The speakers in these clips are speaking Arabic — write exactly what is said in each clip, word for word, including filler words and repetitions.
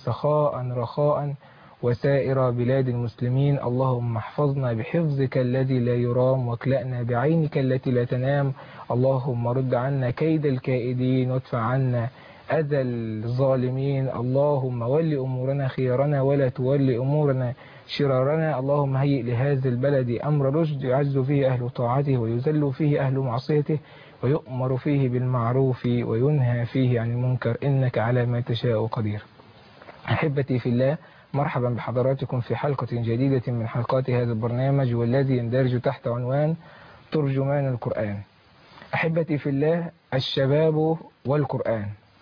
سخاء رخاء وسائر بلاد المسلمين. اللهم احفظنا بحفظك الذي لا يرام، واكلأنا بعينك التي لا تنام. اللهم رد عنا كيد الكائدين، وادفع عنا أذى الظالمين. اللهم ول أمورنا خيارنا، ولا تول أمورنا شرارنا. اللهم هيئ لهذا البلد أمر رشد، يعز فيه أهل طاعته ويذل فيه أهل معصيته، ويؤمر فيه بالمعروف وينهى فيه عن المنكر، إنك على ما تشاء قدير. أحبتي في الله، مرحبا بحضراتكم في حلقة جديدة من حلقات هذا البرنامج، والذي يندرج تحت عنوان ترجمان القرآن. أحبتي في الله، الشباب والقرآن.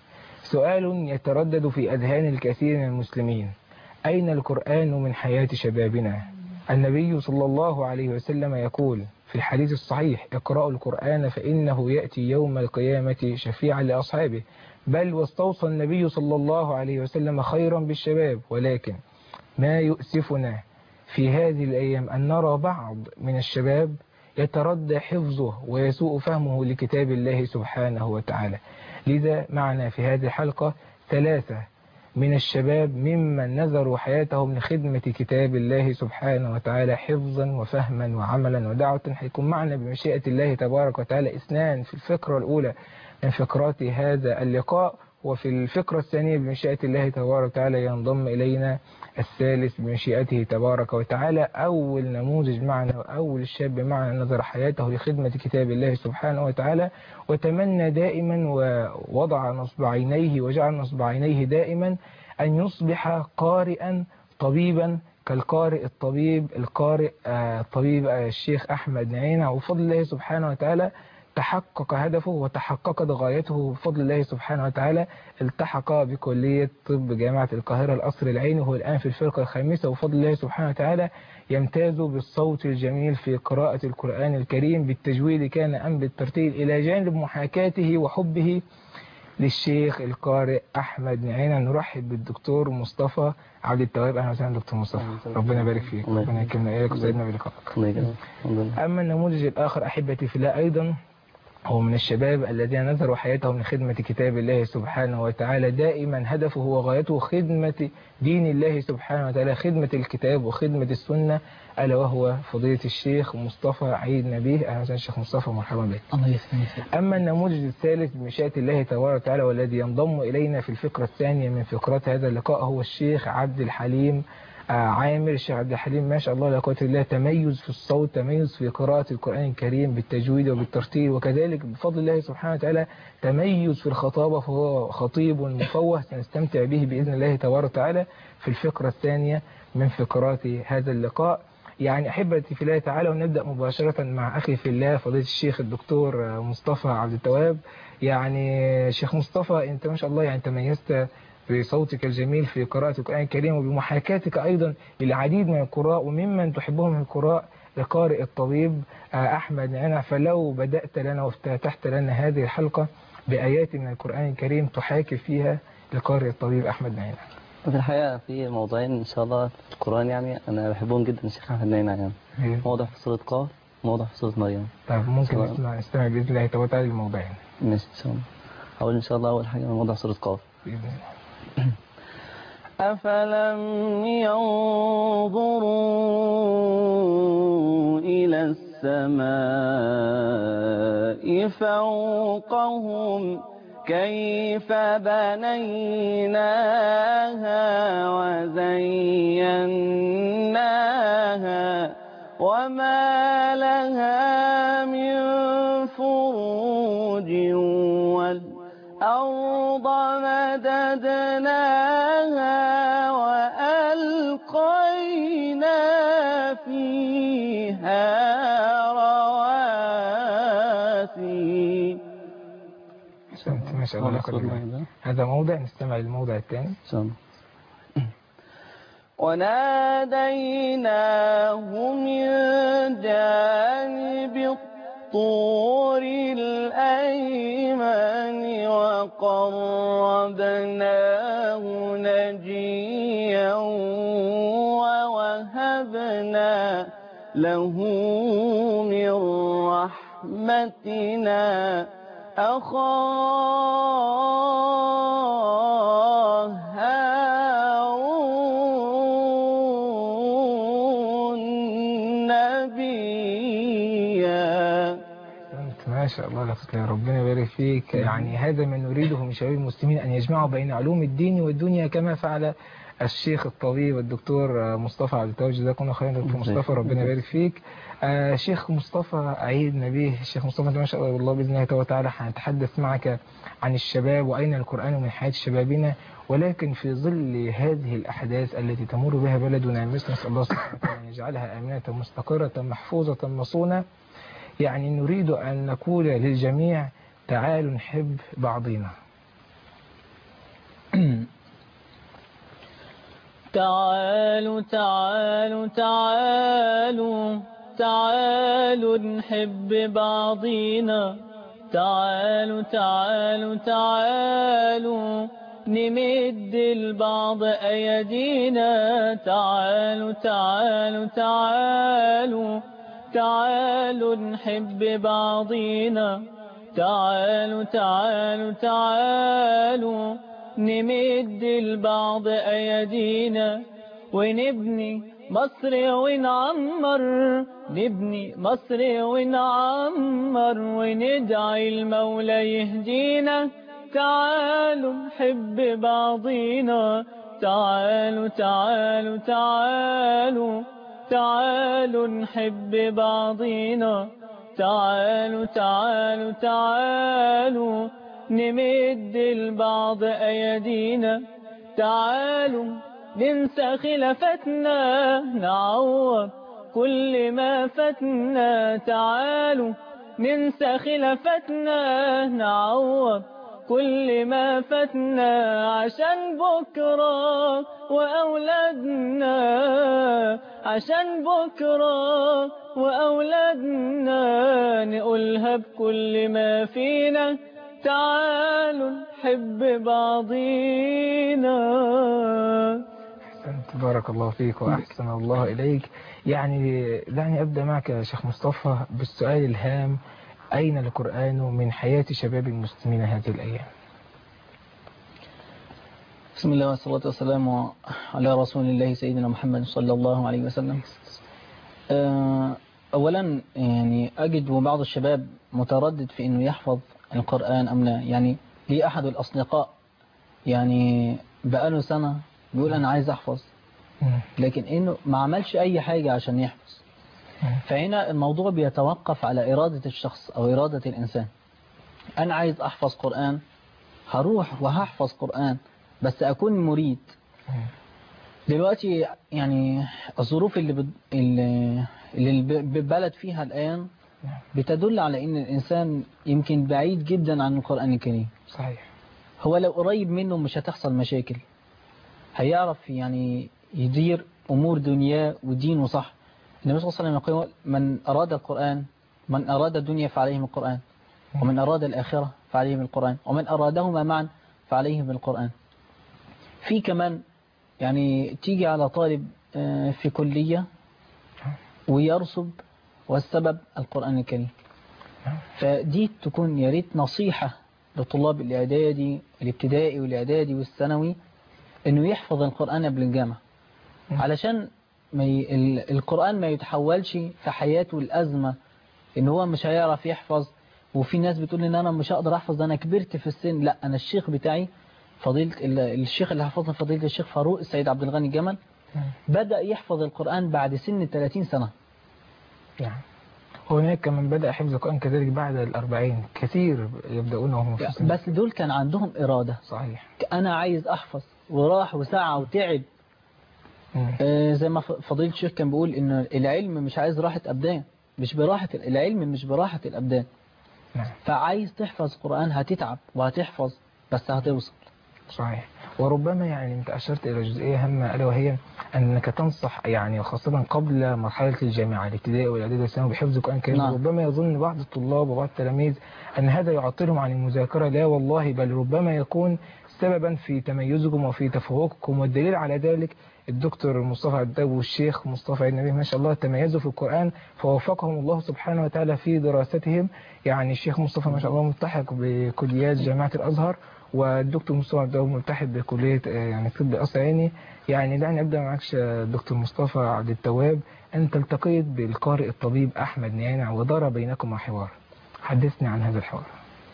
سؤال يتردد في أذهان الكثير من المسلمين: أين القرآن من حياة شبابنا؟ النبي صلى الله عليه وسلم يقول في الحديث الصحيح: اقرأوا القرآن فإنه يأتي يوم القيامة شفيعا لأصحابه. بل واستوصى النبي صلى الله عليه وسلم خيرا بالشباب. ولكن ما يؤسفنا في هذه الأيام أن نرى بعض من الشباب يتردى حفظه ويسوء فهمه لكتاب الله سبحانه وتعالى. لذا معنا في هذه الحلقة ثلاثة من الشباب ممن نذروا حياتهم لخدمة كتاب الله سبحانه وتعالى حفظا وفهما وعملا ودعوة. هيكون معنا بمشيئة الله تبارك وتعالى اثنان في الفقرة الأولى من فقرات هذا اللقاء، وفي الفقرة الثانية بمشيئة الله تبارك وتعالى ينضم إلينا الثالث بمشيئته تبارك وتعالى. أول نموذج معنا وأول شاب معنا نظر حياته لخدمة كتاب الله سبحانه وتعالى، وتمنى دائما ووضع نصب عينيه وجعل نصب عينيه دائما أن يصبح قارئا طبيبا كالقارئ الطبيب القارئ الطبيب الشيخ أحمد نعينة. وفضل الله سبحانه وتعالى تحقق هدفه وتحققت غايته بفضل الله سبحانه وتعالى. التحق بكلية طب جامعة القاهرة القصر العيني، وهو الآن في الفرقة الخامسة. وفضل الله سبحانه وتعالى يمتاز بالصوت الجميل في قراءة القرآن الكريم بالتجويد كان أم بالترتيل، إلى جانب محاكاته وحبه للشيخ القارئ أحمد نعينة. نرحب بالدكتور مصطفى عبد التواب. أهلا وسهلا دكتور مصطفى، ربنا يبارك فيك، ربنا يكرمنا إليك وسعدنا بلقائك. أما النموذج الآخر أحبتي في الله أيضا هو من الشباب الذين نذروا حياتهم لخدمة كتاب الله سبحانه وتعالى. دائما هدفه وغايته خدمة دين الله سبحانه وتعالى، خدمة الكتاب وخدمة السنة، ألا وهو فضيلة الشيخ مصطفى عيد نبيه. أهلا وسهلا الشيخ مصطفى، مرحبا بك. الله يسلمك. أما النموذج الثالث بمشيئة الله تبارك وتعالى والذي ينضم إلينا في الفقرة الثانية من فقرات هذا اللقاء هو الشيخ عبد الحليم عامر. الشيخ عبد الحليم ما شاء الله لا قوة إلا بالله، تميز في الصوت، تميز في قراءة القرآن الكريم بالتجويد وبالترتيل، وكذلك بفضل الله سبحانه وتعالى تميز في الخطابة، فهو خطيب مفوه سنستمتع به بإذن الله تبارك وتعالى في الفقرة الثانية من فقرات هذا اللقاء. يعني أحبتي في الله تعالى، ونبدأ مباشرة مع أخي في الله فضيلة الشيخ الدكتور مصطفى عبد التواب. يعني شيخ مصطفى، أنت ما شاء الله يعني تميزت بصوتك الجميل في قراءة القرآن الكريم، وبمحاكاتك أيضا للعديد من القراء، وممن تحبهم من القراء لقارئ الطبيب أحمد نعينة. فلو بدأت لنا وافتتحت لنا هذه الحلقة بآيات من القرآن الكريم تحاكي فيها لقارئ الطبيب أحمد نعينة. في الحقيقة في موضوعين إن شاء الله في القرآن يعني أنا بحبهم جدا الشيخ أحمد نعينة، يعني موضع في سورة قاف وموضع في سورة مريم. طيب ممكن نسمع نستمع بإذن الله تبارك وتعالى للموضعين. ماشي إن شاء الله. أقول إن شاء الله أول حاجة من موضع سورة قاف بإذن الله. أفلم ينظروا إلى السماء فوقهم كيف بنيناها وزيناها وما لها من فروج والأرض مددناها وألقينا فيها رواسي. ما شاء الله. هذا موضع، نستمع للموضع الثاني. وناديناه من جانب الطور الأيمن وقربناه نجيا ووهبنا له من رحمتنا أخاه هارون. نبيا. ما شاء الله، لا تطلع، ربنا يبارك فيك. يعني هذا ما نريده من شباب المسلمين، أن يجمعوا بين علوم الدين والدنيا كما فعل الشيخ الطبيب الدكتور مصطفى عبد التواب. جزاكم الله خيرا دكتور مصطفى، ربنا يبارك فيك. آه شيخ مصطفى أعيد نبيه، الشيخ مصطفى ما شاء الله بإذن الله تعالى هنتحدث معك عن الشباب وأين القرآن من حياة شبابنا، ولكن في ظل هذه الأحداث التي تمر بها بلدنا مصر، نسأل الله سبحانه وتعالى أن يجعلها آمنة مستقرة محفوظة مصونة. يعني نريد أن نقول للجميع تعالوا نحب بعضنا. تعالوا تعالوا تعالوا تعالوا نحب بعضينا. تعالوا تعالوا تعالوا نمد البعض أيدينا. تعالوا تعالوا تعالوا تعالوا نحب بعضينا. تعالوا تعالوا تعالوا نمد البعض أيدينا، ونبني مصر ونعمر. نبني مصر ونعمر وندعي المولى يهدينا. تعالوا نحب بعضينا. تعالوا تعالوا تعالوا تعالوا نحب بعضينا. تعالوا تعالوا تعالوا نمد البعض أيدينا. تعالوا ننسى خلافتنا، نعوض كل ما فتنا. تعالوا ننسى خلافتنا، نعوض كل ما فتنا، عشان بكرة وأولادنا. عشان بكرة وأولادنا نقولها بكل ما فينا. تعالوا نحب بعضينا. أحسنت، بارك الله فيك وأحسن الله إليك. يعني دعني أبدأ معك يا شيخ مصطفى بالسؤال الهام: أين القرآن من حياة شباب المسلمين هذه الأيام؟ بسم الله والصلاة والسلام على رسول الله سيدنا محمد صلى الله عليه وسلم. أولا يعني أجد بعض الشباب متردد في أنه يحفظ القرآن أم لا. يعني لي أحد الأصدقاء يعني بقاله سنة بيقول أنا عايز أحفظ، لكن إنه ما عملش أي حاجة عشان يحفظ. فهنا الموضوع بيتوقف على إرادة الشخص أو إرادة الإنسان. أنا عايز أحفظ قرآن، هروح وهحفظ قرآن، بس أكون مريد. دلوقتي يعني الظروف اللي بد... اللي البلد فيها الآن بتدل على إن الإنسان يمكن بعيد جدا عن القرآن الكريم. صحيح. هو لو قريب منه مش هتحصل مشاكل، هيعرف يعني يدير أمور دنياه ودينه صح. النبي صلى الله عليه وسلم يقول: من أراد القرآن من أراد الدنيا فعليه بالقرآن، ومن أراد الآخرة فعليه بالقرآن، ومن أرادهما معا فعليه بالقرآن. في كمان يعني تيجي على طالب في كلية ويرسب والسبب القرآن الكريم. فدي تكون يا ريت نصيحة لطلاب الإعدادي الابتدائي والإعدادي والثانوي، إنه يحفظ القرآن قبل الجامعة، علشان ما ي... القرآن ما يتحولش في حياته الأزمة إن هو مش هيعرف يحفظ. وفي ناس بتقول إن أنا مش هقدر أحفظ، أنا كبرت في السن. لا، أنا الشيخ بتاعي فضيلة الشيخ اللي حفظنا فضيلة الشيخ فاروق السيد عبد الغني الجمل بدأ يحفظ القرآن بعد سن ثلاثين سنة. يعني هناك من بدأ حفظ القرآن كذلك بعد الأربعين، كثير يبدأون وهم في السن. بس دول كان عندهم إرادة. صحيح. أنا عايز أحفظ، وراح وسعى وتعب. آه زي ما فضيلة الشيخ كان بيقول إن العلم مش عايز راحة أبدان، مش براحة العلم مش براحة الأبدان. نعم. فعايز تحفظ قرآن هتتعب وهتحفظ، بس هتوصل. صحيح. وربما يعني انت أشرت إلى جزئية هامة، ألا وهي أنك تنصح يعني خاصة قبل مرحلة الجامعة الابتدائي والإعدادي والثانوي بحفظ القرآن الكريم. نعم. ربما يظن بعض الطلاب وبعض التلاميذ أن هذا يعطلهم عن المذاكرة. لا والله، بل ربما يكون سببا في تميزكم وفي تفوقكم. والدليل على ذلك الدكتور مصطفى عبد والشيخ مصطفى عيد نبيه ما شاء الله تميزوا في القرآن فوفقهم الله سبحانه وتعالى في دراستهم. يعني الشيخ مصطفى ما شاء الله ملتحق بكليات جامعة الأزهر، والدكتور مصطفى ده ملتحق بكلية يعني طب قصر عيني. يعني دعني أبدأ معك دكتور مصطفى عبد التواب، أنت التقيت بالقارئ الطبيب أحمد نيانع ودار بينكما حوار، حدثني عن هذا الحوار.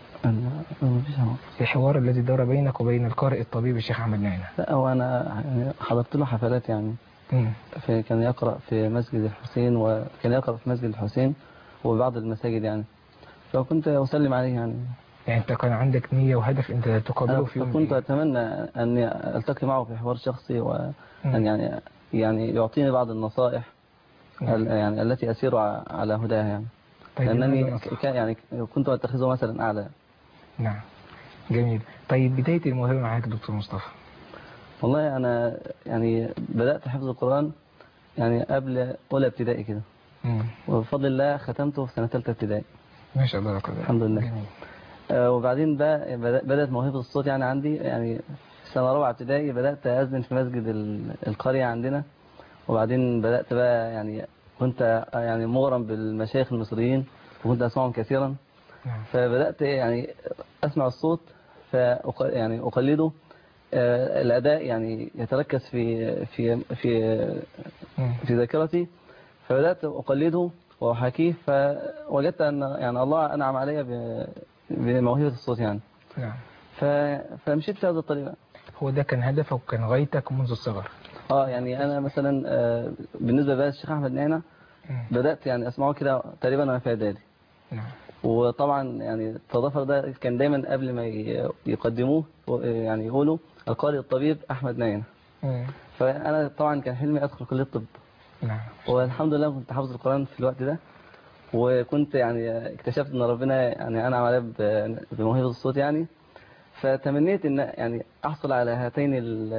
الحوار الذي دار بينك وبين القارئ الطبيب الشيخ أحمد نيانع. لا هو أنا يعني حضرت له حفلات يعني في كان يقرأ في مسجد الحسين، وكان يقرأ في مسجد الحسين وبعض المساجد يعني، فكنت أسلم عليه يعني. يعني أنت كان عندك نية وهدف أنت تقابله في يوم؟ كنت أتمنى أن ألتقي معه في حوار شخصي، وأن يعني يعني يعطيني بعض النصائح يعني التي أسير على هداها يعني. طيب لأنني كان يعني كنت أتخذه مثلا أعلى. نعم جميل. طيب بداية الموهبة معاك دكتور مصطفى؟ والله أنا يعني بدأت حفظ القرآن يعني قبل أولى ابتدائي كده، وبفضل الله ختمته في سنة ثالثة ابتدائي. ما شاء الله كده. الحمد لله. جميل. آه وبعدين بقى بدأت موهبة الصوت يعني عندي، يعني في سنة رابعة ابتدائي بدأت أذن في مسجد القرية عندنا، وبعدين بدأت بقى يعني كنت يعني مغرم بالمشايخ المصريين وكنت أسمعهم كثيرا، فبدأت يعني أسمع الصوت ف يعني أقلده. آه الأداء يعني يتركز في في في في ذاكرتي، فبدأت أقلده وأحاكيه، فوجدت أن يعني الله أنعم علي بموهبة الصوت يعني. نعم. فمشيت في هذا الطريق. هو ده كان هدفك وكان غايتك منذ الصغر؟ اه يعني أنا مثلا آه بالنسبة بقى للشيخ أحمد نيانع بدأت يعني أسمعه كده تقريبا وأنا في إعدادي. نعم. وطبعا يعني التضافر ده كان دايما قبل ما يقدموه يعني يقولوا القارئ الطبيب أحمد نيانع. فأنا طبعا كان حلمي أدخل كلية الطب. نعم. والحمد لله كنت حافظ القرآن في الوقت ده، وكنت يعني اكتشفت ان ربنا يعني أنعم علي بموهبة الصوت يعني، فتمنيت ان يعني احصل على هاتين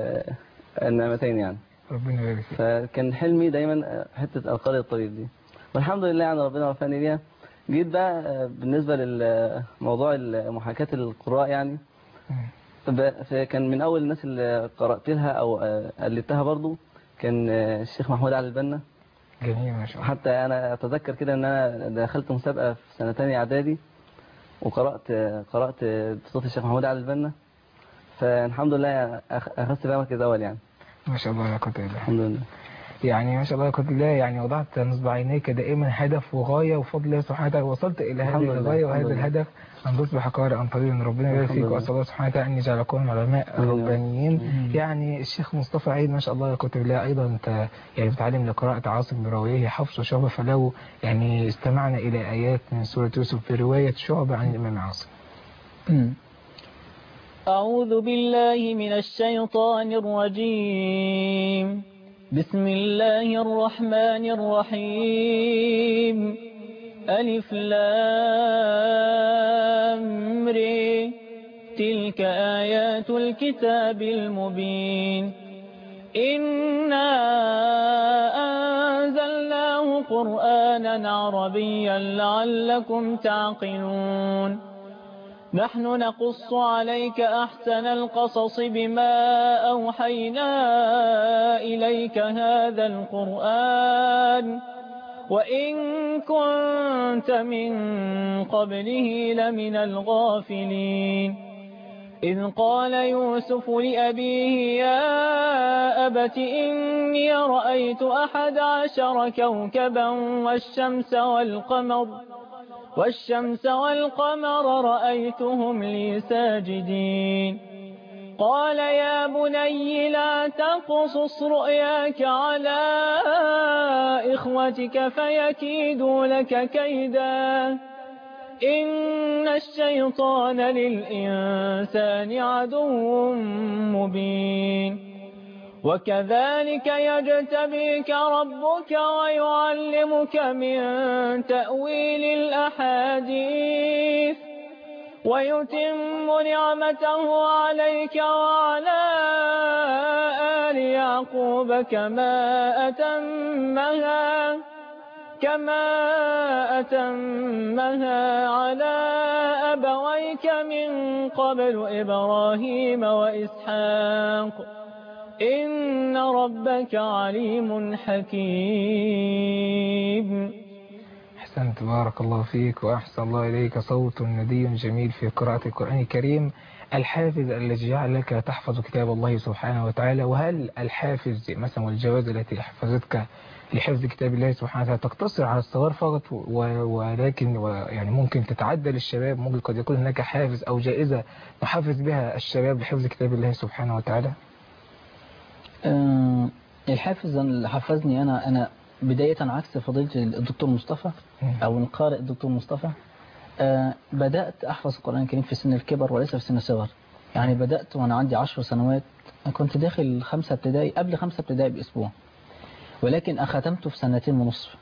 النعمتين يعني. ربنا يبارك فيك. فكان حلمي دايما حتة القارئ الطبيب دي، والحمد لله يعني ربنا وفقني بيها. جيت بقى بالنسبة للموضوع محاكاة القراء يعني، فكان من اول الناس اللي قرأت لها او قلدتها برضو كان الشيخ محمود علي البنا. جميل ما شاء الله. حتى انا اتذكر كده ان انا دخلت مسابقة في سنة تانية اعدادي وقرأت قرأت بصوت الشيخ محمود علي البنا، فالحمد لله اخذت بقى مركز اول يعني. ما شاء الله يا قدر الله. الحمد لله. يعني ما شاء الله يا قدر الله، يعني وضعت نصب عينيك دائما هدف وغاية، وفضل الله سبحانه وتعالى وصلت الى هذه الغاية وهذا الهدف ان تصبح قارئا طبيبا. ربنا يبارك فيك، واسال الله سبحانه وتعالى ان يجعلكم علماء ربانيين. يعني الشيخ مصطفى عيد ما شاء الله يا قدر الله ايضا انت يعني بتعلم لقراءة عاصم براويه حفص وشعبة، فلو يعني استمعنا الى ايات من سورة يوسف في رواية شعبة عن الامام عاصم. أعوذ بالله من الشيطان الرجيم. بسم الله الرحمن الرحيم. ألف لام ر تلك آيات الكتاب المبين. إنا أنزلناه قرآنا عربيا لعلكم تعقلون. نحن نقص عليك أحسن القصص بما أوحينا إليك هذا القرآن وإن كنت من قبله لمن الغافلين. إذ قال يوسف لأبيه يا أبت إني رأيت أحد عشر كوكبا والشمس والقمر والشمس والقمر رأيتهم لي ساجدين. قال يا بني لا تقصص رؤياك على إخوتك فيكيدوا لك كيدا إن الشيطان للإنسان عدو مبين. وكذلك يجتبيك ربك ويعلمك من تأويل الأحاديث ويتم نعمته عليك وعلى آل يعقوب كما أتمها كما أتمها على أبويك من قبل إبراهيم وإسحاق إن ربك عليم حكيم. أحسنت بارك الله فيك وأحسن الله إليك. صوت ندي جميل في قراءة القرآن الكريم. الحافز الذي جعلك تحفظ كتاب الله سبحانه وتعالى؟ وهل الحافز مثلا والجوائز التي حفظتك لحفظ كتاب الله سبحانه وتعالى تقتصر على الصغار فقط و- ولكن و- يعني ممكن تتعدى للشباب؟ ممكن قد يكون هناك حافز أو جائزة نحفز بها الشباب لحفظ كتاب الله سبحانه وتعالى؟ آه، الحافز اللي حفزني أنا أنا بداية عكس فضيلة الدكتور مصطفى أو القارئ الدكتور مصطفى. آه، بدأت أحفظ القرآن الكريم في سن الكبر وليس في سن الصغر. يعني بدأت وأنا عندي عشر سنوات، كنت داخل خمسة ابتدائي، قبل خمسة ابتدائي بأسبوع، ولكن أختمته في سنتين ونصف.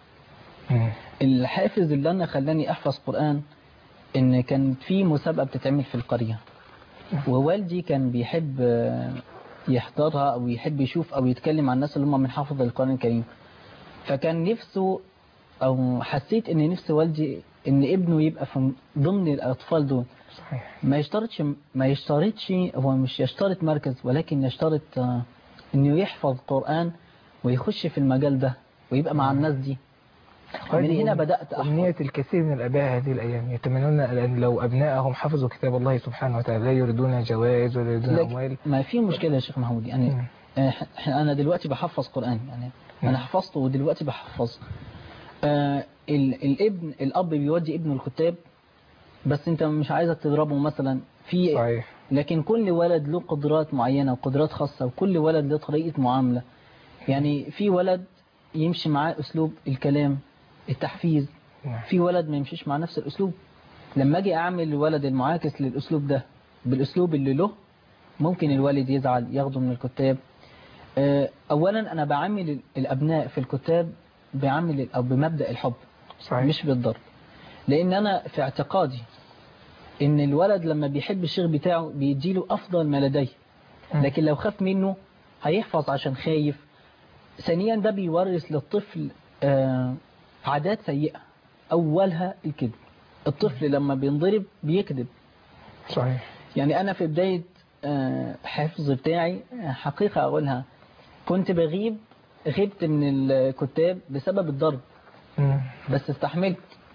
الحافز اللي أنا خلاني أحفظ قرآن إن كان في مسابقة بتتعمل في القرية، ووالدي كان بيحب آه، يحضرها أو يحب يشوف أو يتكلم عن الناس اللي هم من حافظ القرآن الكريم. فكان نفسه أو حسيت إن نفس والدي إن ابنه يبقى في ضمن الأطفال دول. صحيح. ما يشترطش ما يشترطش هو مش يشترط مركز، ولكن يشترط آه، إنه يحفظ قرآن ويخش في المجال ده ويبقى مع الناس دي. من هنا بدأت أحفظ. أمنية الكثير من الآباء هذه الأيام، يتمنون أن لو أبنائهم حفظوا كتاب الله سبحانه وتعالى لا يريدون جوائز ولا يريدون لك- أموال. ما في مشكلة يا شيخ محمود، يعني مم. آه، أنا دلوقتي بحفظ قرآن، يعني أنا نعم. حفظته ودلوقتي بحفظ. آه، ال- الابن الأب بيودي ابنه الكتاب، بس أنت مش عايزك تضربه مثلا في، صحيح. لكن كل ولد له قدرات معينة وقدرات خاصة، وكل ولد له طريقة معاملة. يعني في ولد يمشي معاه أسلوب الكلام التحفيز، نعم. في ولد ما يمشيش مع نفس الأسلوب. لما أجي أعمل الولد المعاكس للأسلوب ده بالأسلوب اللي له، ممكن الوالد يزعل ياخده من الكتاب. آه، أولا أنا بعامل الأبناء في الكتاب بعامل أو بمبدأ الحب، صحيح. مش بالضرب. لأن أنا في اعتقادي إن الولد لما بيحب الشيخ بتاعه بيديله أفضل ما لديه، مم. لكن لو خاف منه هيحفظ عشان خايف. ثانيا ده بيورث للطفل آه، عادات سيئة، أولها الكذب. الطفل لما بينضرب بيكذب. صحيح. يعني أنا في بداية آه، حفظ بتاعي آه، حقيقة أقولها، كنت بغيب، غبت من الكتاب بسبب الضرب، مم. بس استحملت.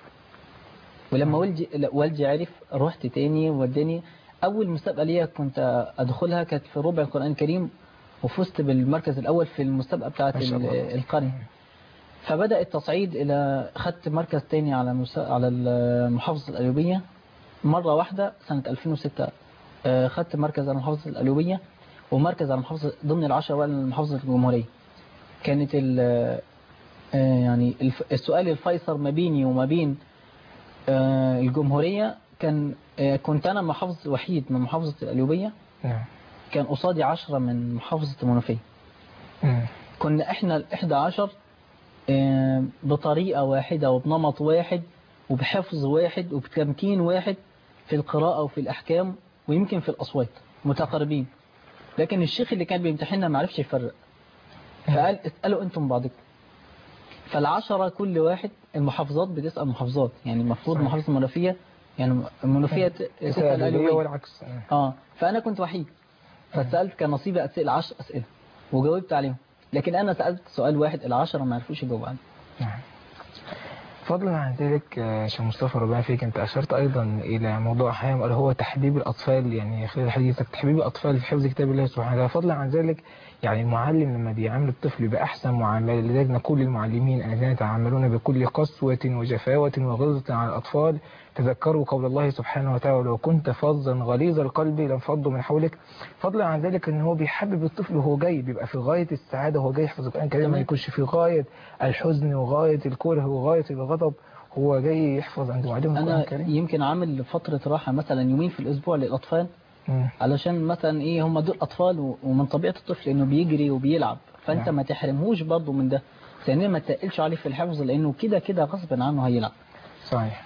ولما والدي لا، والدي عرف، رحت تاني وداني. أول مسابقة ليا كنت أدخلها كانت في ربع القرآن الكريم، وفزت بالمركز الأول في المسابقة بتاعة ما شاء الله. القرية. فبدأ التصعيد إلى خدت مركز تاني على مسا... على المحافظة القليوبية مرة واحدة سنة ألفين وستة. آه، خدت مركز على محافظة القليوبية ومركز على محافظة ضمن العشرة أوائل محافظة الجمهورية. كانت ال... آه، يعني الف... السؤال الفيصل ما بيني وما بين آه، الجمهورية كان آه، كنت أنا محافظ وحيد من محافظة القليوبية، نعم. كان قصادي عشرة من محافظة المنوفية. مم. كنا إحنا الإحدى عشر آه، بطريقة واحدة وبنمط واحد وبحفظ واحد وبتمكين واحد في القراءة وفي الأحكام ويمكن في الأصوات متقاربين. لكن الشيخ اللي كان بيمتحننا ما عرفش يفرق، فقال اسألوا أنتم بعضكم. فالعشرة كل واحد، المحافظات بتسأل محافظات، يعني المفروض صحيح. محافظة المنوفية، يعني المنوفية ت- تسأل القليوبية القليوبية. والعكس. اه فأنا كنت وحيد، فسألت كان نصيبي أتسأل عشر أسئلة وجاوبت عليهم، لكن أنا سألت سؤال واحد العشرة ما عرفوش يجاوبوا عنه. نعم. فضلا عن ذلك آه، شيخ مصطفى ربنا فيك، انت اشرت ايضا الى موضوع هام اللي هو تحبيب الاطفال، يعني خلال حديثك تحبيب الاطفال في حفظ كتاب الله سبحانه وتعالى. فضلا عن ذلك يعني المعلم لما بيعامل الطفل باحسن معامله، لذلك نقول للمعلمين الذين يتعاملون بكل قسوه وجفاوه وغلظه على الاطفال تذكروا قول الله سبحانه وتعالى ولو كنت فظا غليظ القلب لانفضوا من حولك. فضلا عن ذلك ان هو بيحبب الطفل وهو جاي بيبقى في غايه السعاده وهو جاي يحفظ القران الكريم، ما يكونش في غايه الحزن وغايه الكره وغايه الغضب، هو جاي يحفظ عند معلم القرآن أنا الكريم. يمكن عامل فترة راحة مثلا يومين في الأسبوع للأطفال، مم. علشان مثلا إيه هم دول أطفال و- ومن طبيعة الطفل إنه بيجري وبيلعب، فأنت نعم. ما تحرمهوش برضه من ده. ثانيا ما تقلش عليه في الحفظ لأنه كده كده غصب عنه هيلعب. صحيح.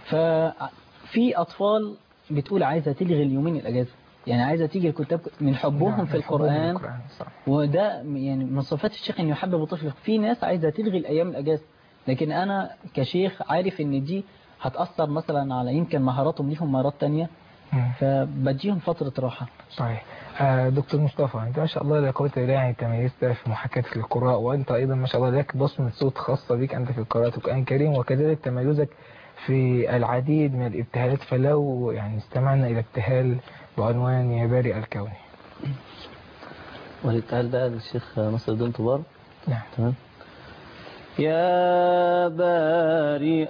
ففي أطفال بتقول عايزة تلغي اليومين الأجازة، يعني عايزة تيجي الكتاب من حبهم نعم. في حبهم القرآن. للقرآن. صح. وده يعني من صفات الشيخ إنه يحبب الطفل. في ناس عايزة تلغي الأيام الأجازة، لكن أنا كشيخ عارف إن دي هتأثر مثلا على يمكن مهاراتهم، ليهم مهارات تانية، مم. فبديهم فترة راحة. صحيح. آه دكتور مصطفى، انت ما شاء الله لا قوه الا بالله، يعني تميزت في محاكاه القراء، وانت ايضا ما شاء الله لك بصمه صوت خاصه بك انت في قراءه القران الكريم، وكذلك تميزك في العديد من الابتهالات، فلو يعني استمعنا إلى ابتهال بعنوان يا بارئ الكون. والابتهال بقى للشيخ نصر الدين طوبار. نعم. تمام. يا بارئ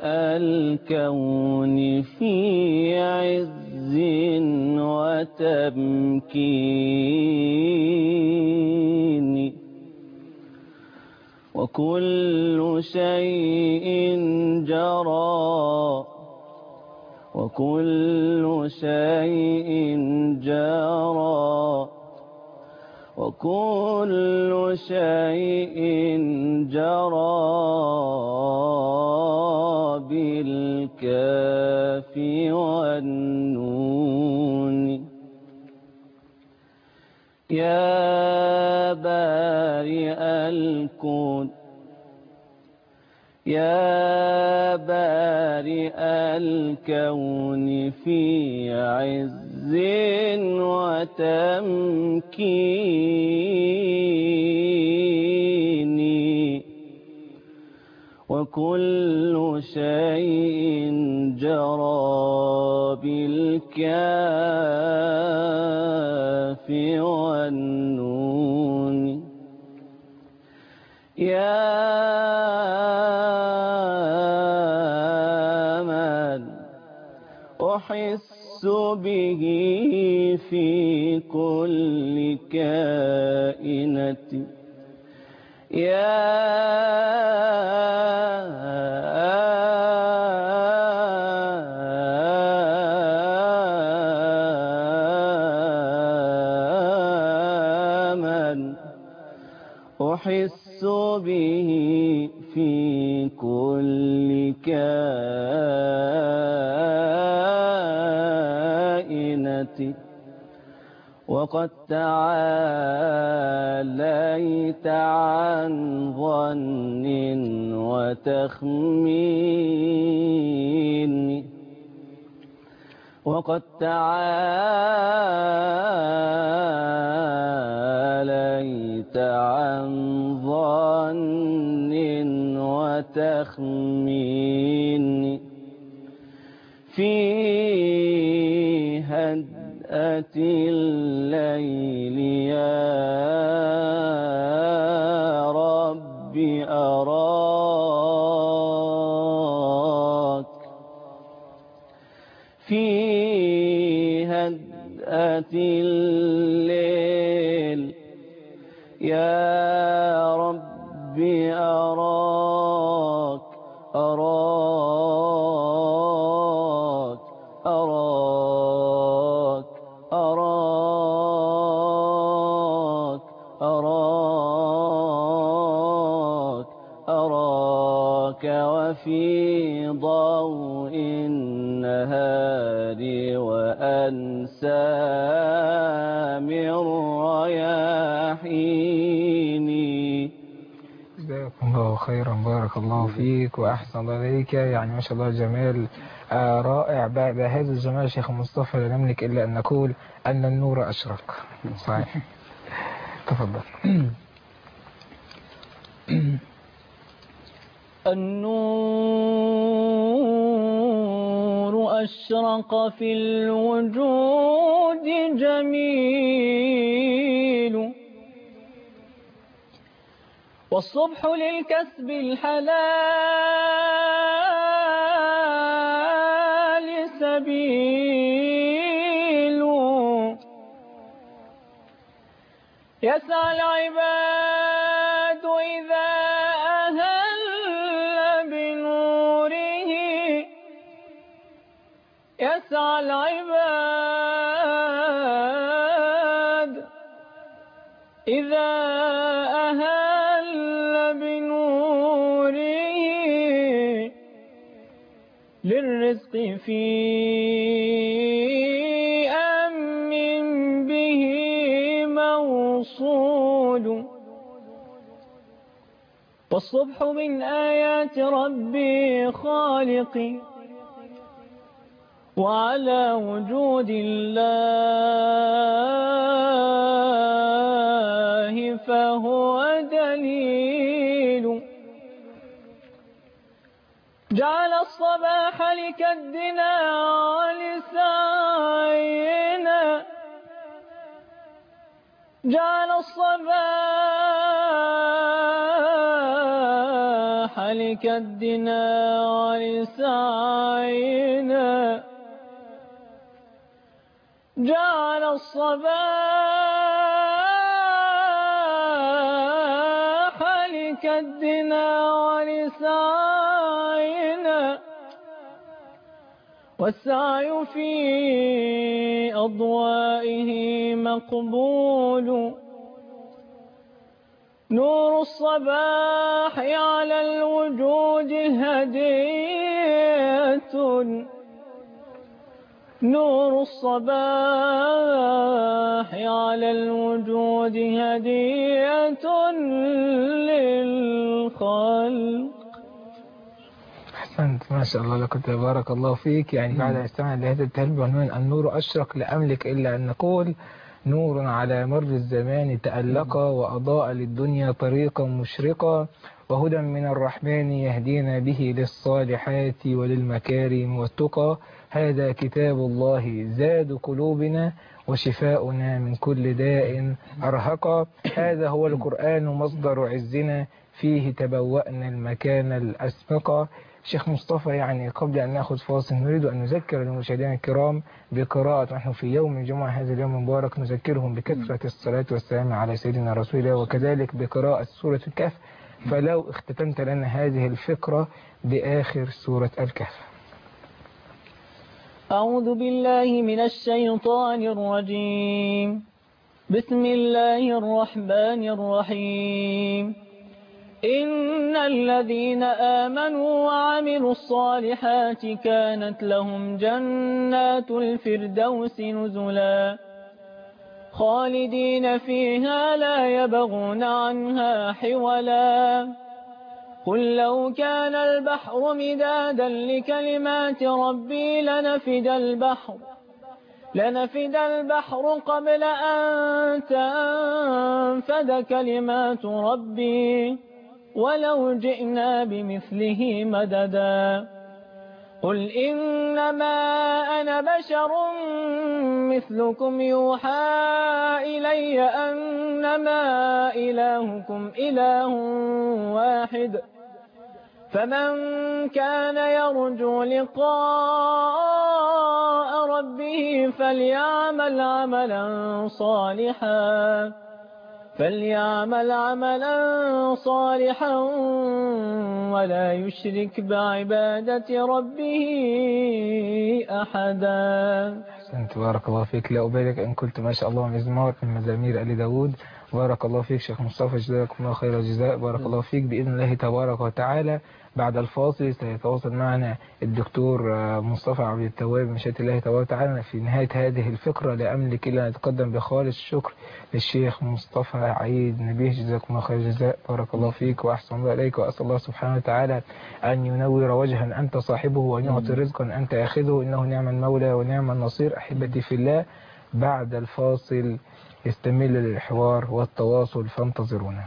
الكون في عز وتمكين، وكل شيء جرى وكل شيء جرى وكل شيء جرى بالكاف والنون. يا بارئ الكون يا بارئ الكون في عز وتمكين، وكل شيء جرى بالكاف والنون. يا من أحس به في كل كائنة، يا من أحس به في كل كائنة، وقد تعاليت عن ظن وتخمين، وقد تعاليت عن ظن وتخمين، في هدأة الليل يا رب أراك، في هدأة الليل يا رب أراك أراك أراك أراك أراك أراك وفي ضوء النهار وأنسى من رياحيني. جزاكم الله خيرا، بارك الله فيك وأحسن الله إليك. يعني ما شاء الله جمال آه رائع. بهذا الجمال يا شيخ مصطفى لا نملك إلا أن نقول أن النور أشرق. صحيح. تفضل. النور أشرق في الوجود جميل، والصبح للكسب الحلال سبيل، يسعى العباد إذا أهل بنوره، يسعى العباد إذا أهل بنوره، للرزق في أمن به موصول، والصبح من آيات ربي خالقي، وعلى وجود الله فهو دليل. جعل الصباح لكدنا ولسعينا جعل الصباح لكدنا ولسعينا جعل الصباح لكدنا ولسعينا والسعي في أضوائه مقبول نور الصباح على الوجود هدية نور الصباح على الوجود هدية للخلق. أحسنت ما شاء الله لك بارك الله فيك. يعني بعد أن استمعنا لهذا التهليل بعنوان النور أشرق لا أملك إلا أن نقول نور على مر الزمان تألق وأضاء للدنيا طريقا مشرقا وهدى من الرحمن يهدينا به للصالحات وللمكارم والتقى هذا كتاب الله زاد قلوبنا وشفاؤنا من كل داء أرهقا هذا هو القرآن مصدر عزنا فيه تبوأنا المكان الأسمقا. شيخ مصطفى يعني قبل أن نأخذ فاصل نريد أن نذكر المشاهدين الكرام بقراءة نحن في يوم الجمعة هذا اليوم المبارك نذكرهم بكثرة الصلاة والسلام على سيدنا رسول الله وكذلك بقراءة سورة الكهف. فلو اختتمت لنا هذه الفقرة بآخر سورة الكهف. أعوذ بالله من الشيطان الرجيم بسم الله الرحمن الرحيم إن الذين آمنوا وعملوا الصالحات كانت لهم جنات الفردوس نزلا خالدين فيها لا يبغون عنها حولا قل لو كان البحر مدادا لكلمات ربي لنفد البحر لنفد البحر قبل أن تنفد كلمات ربي ولو جئنا بمثله مددا قل إنما أنا بشر مثلكم يوحى إلي أنما إلهكم إله واحد فمن كان يرجو لقاء ربه فليعمل عملا صالحا فليعمل عملا صالحا ولا يشرك بعبادة ربه أحدا. أحسنت بارك الله فيك. لا أبالغ إن قلت ما شاء الله مزمار من مزامير آل داود. بارك الله فيك شيخ مصطفى جزاكم الله خير الجزاء. بارك الله فيك. بإذن الله تبارك وتعالى بعد الفاصل سيتواصل معنا الدكتور مصطفى عبد التواب بمشيئة الله تبارك وتعالى في نهاية هذه الفقرة. لا أملك إلا أن أتقدم بخالص الشكر للشيخ مصطفى عيد نبيه جزاكم الله خير الجزاء. بارك الله فيك وأحسن الله إليك وأسأل الله سبحانه وتعالى أن ينور وجها أنت صاحبه وأن يعطي رزقا أنت أخذه إنه نعم المولى ونعم النصير. أحبتي في الله بعد الفاصل يستمر الحوار والتواصل فانتظرونا.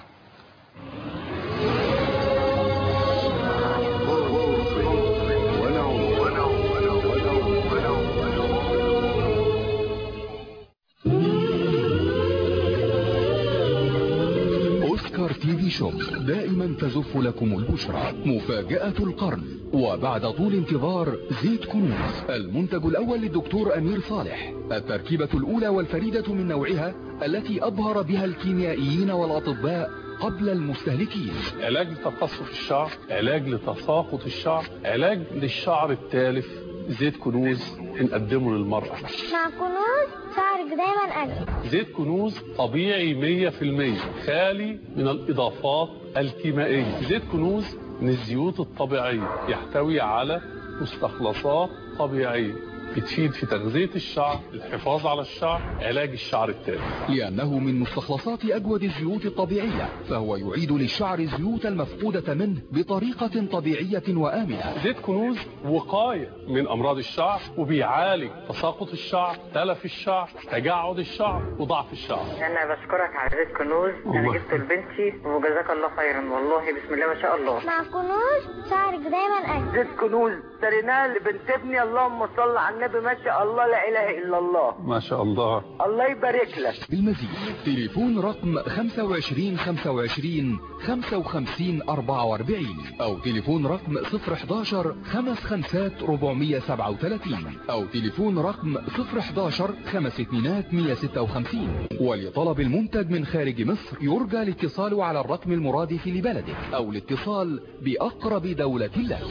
تي في شوب دائما تزف لكم البشرى مفاجأة القرن وبعد طول انتظار زيت كنوز المنتج الأول للدكتور أمير صالح التركيبة الأولى والفريدة من نوعها التي أبهر بها الكيميائيين والأطباء قبل المستهلكين. علاج لتقصف الشعر، علاج لتساقط الشعر، علاج للشعر التالف. زيت كنوز نقدمه للمرأة. مع كنوز شعرك دايما أجمل. زيت كنوز طبيعي مية في المية خالي من الإضافات الكيميائية. زيت كنوز من الزيوت الطبيعية يحتوي على مستخلصات طبيعية بتفيد في تغذية الشعر، الحفاظ على الشعر، علاج الشعر التالف. لأنه من مستخلصات أجود الزيوت الطبيعية، فهو يعيد للشعر الزيوت المفقودة منه بطريقة طبيعية وآمنة. زيت كنوز وقاية من أمراض الشعر، وبيعالج تساقط الشعر، تلف الشعر، تجعد الشعر، وضعف الشعر. أنا بشكرك على زيت كنوز، أنا جبته لبنتي وجزاك الله خيرا، والله بسم الله ما شاء الله. مع كنوز شعرك دايما أجمل. زيت كنوز اشتريناه لبنت ابني، اللهم صل على النبي، ما شاء الله لا إله إلا الله. ما شاء الله. الله يبارك لك. بالمزيد تليفون رقم خمسة وعشرين خمسة وعشرين خمسة وخمسين أربعة وأربعين أو تليفون رقم صفر حداشر خمس خمسات أربعمية سبعة وثلاثين أو تليفون رقم صفر حداشر خمس اتنينات مية ستة وخمسين. ولطلب المنتج من خارج مصر يرجى الاتصال على الرقم المرادف لبلدك أو الاتصال بأقرب دولة لك.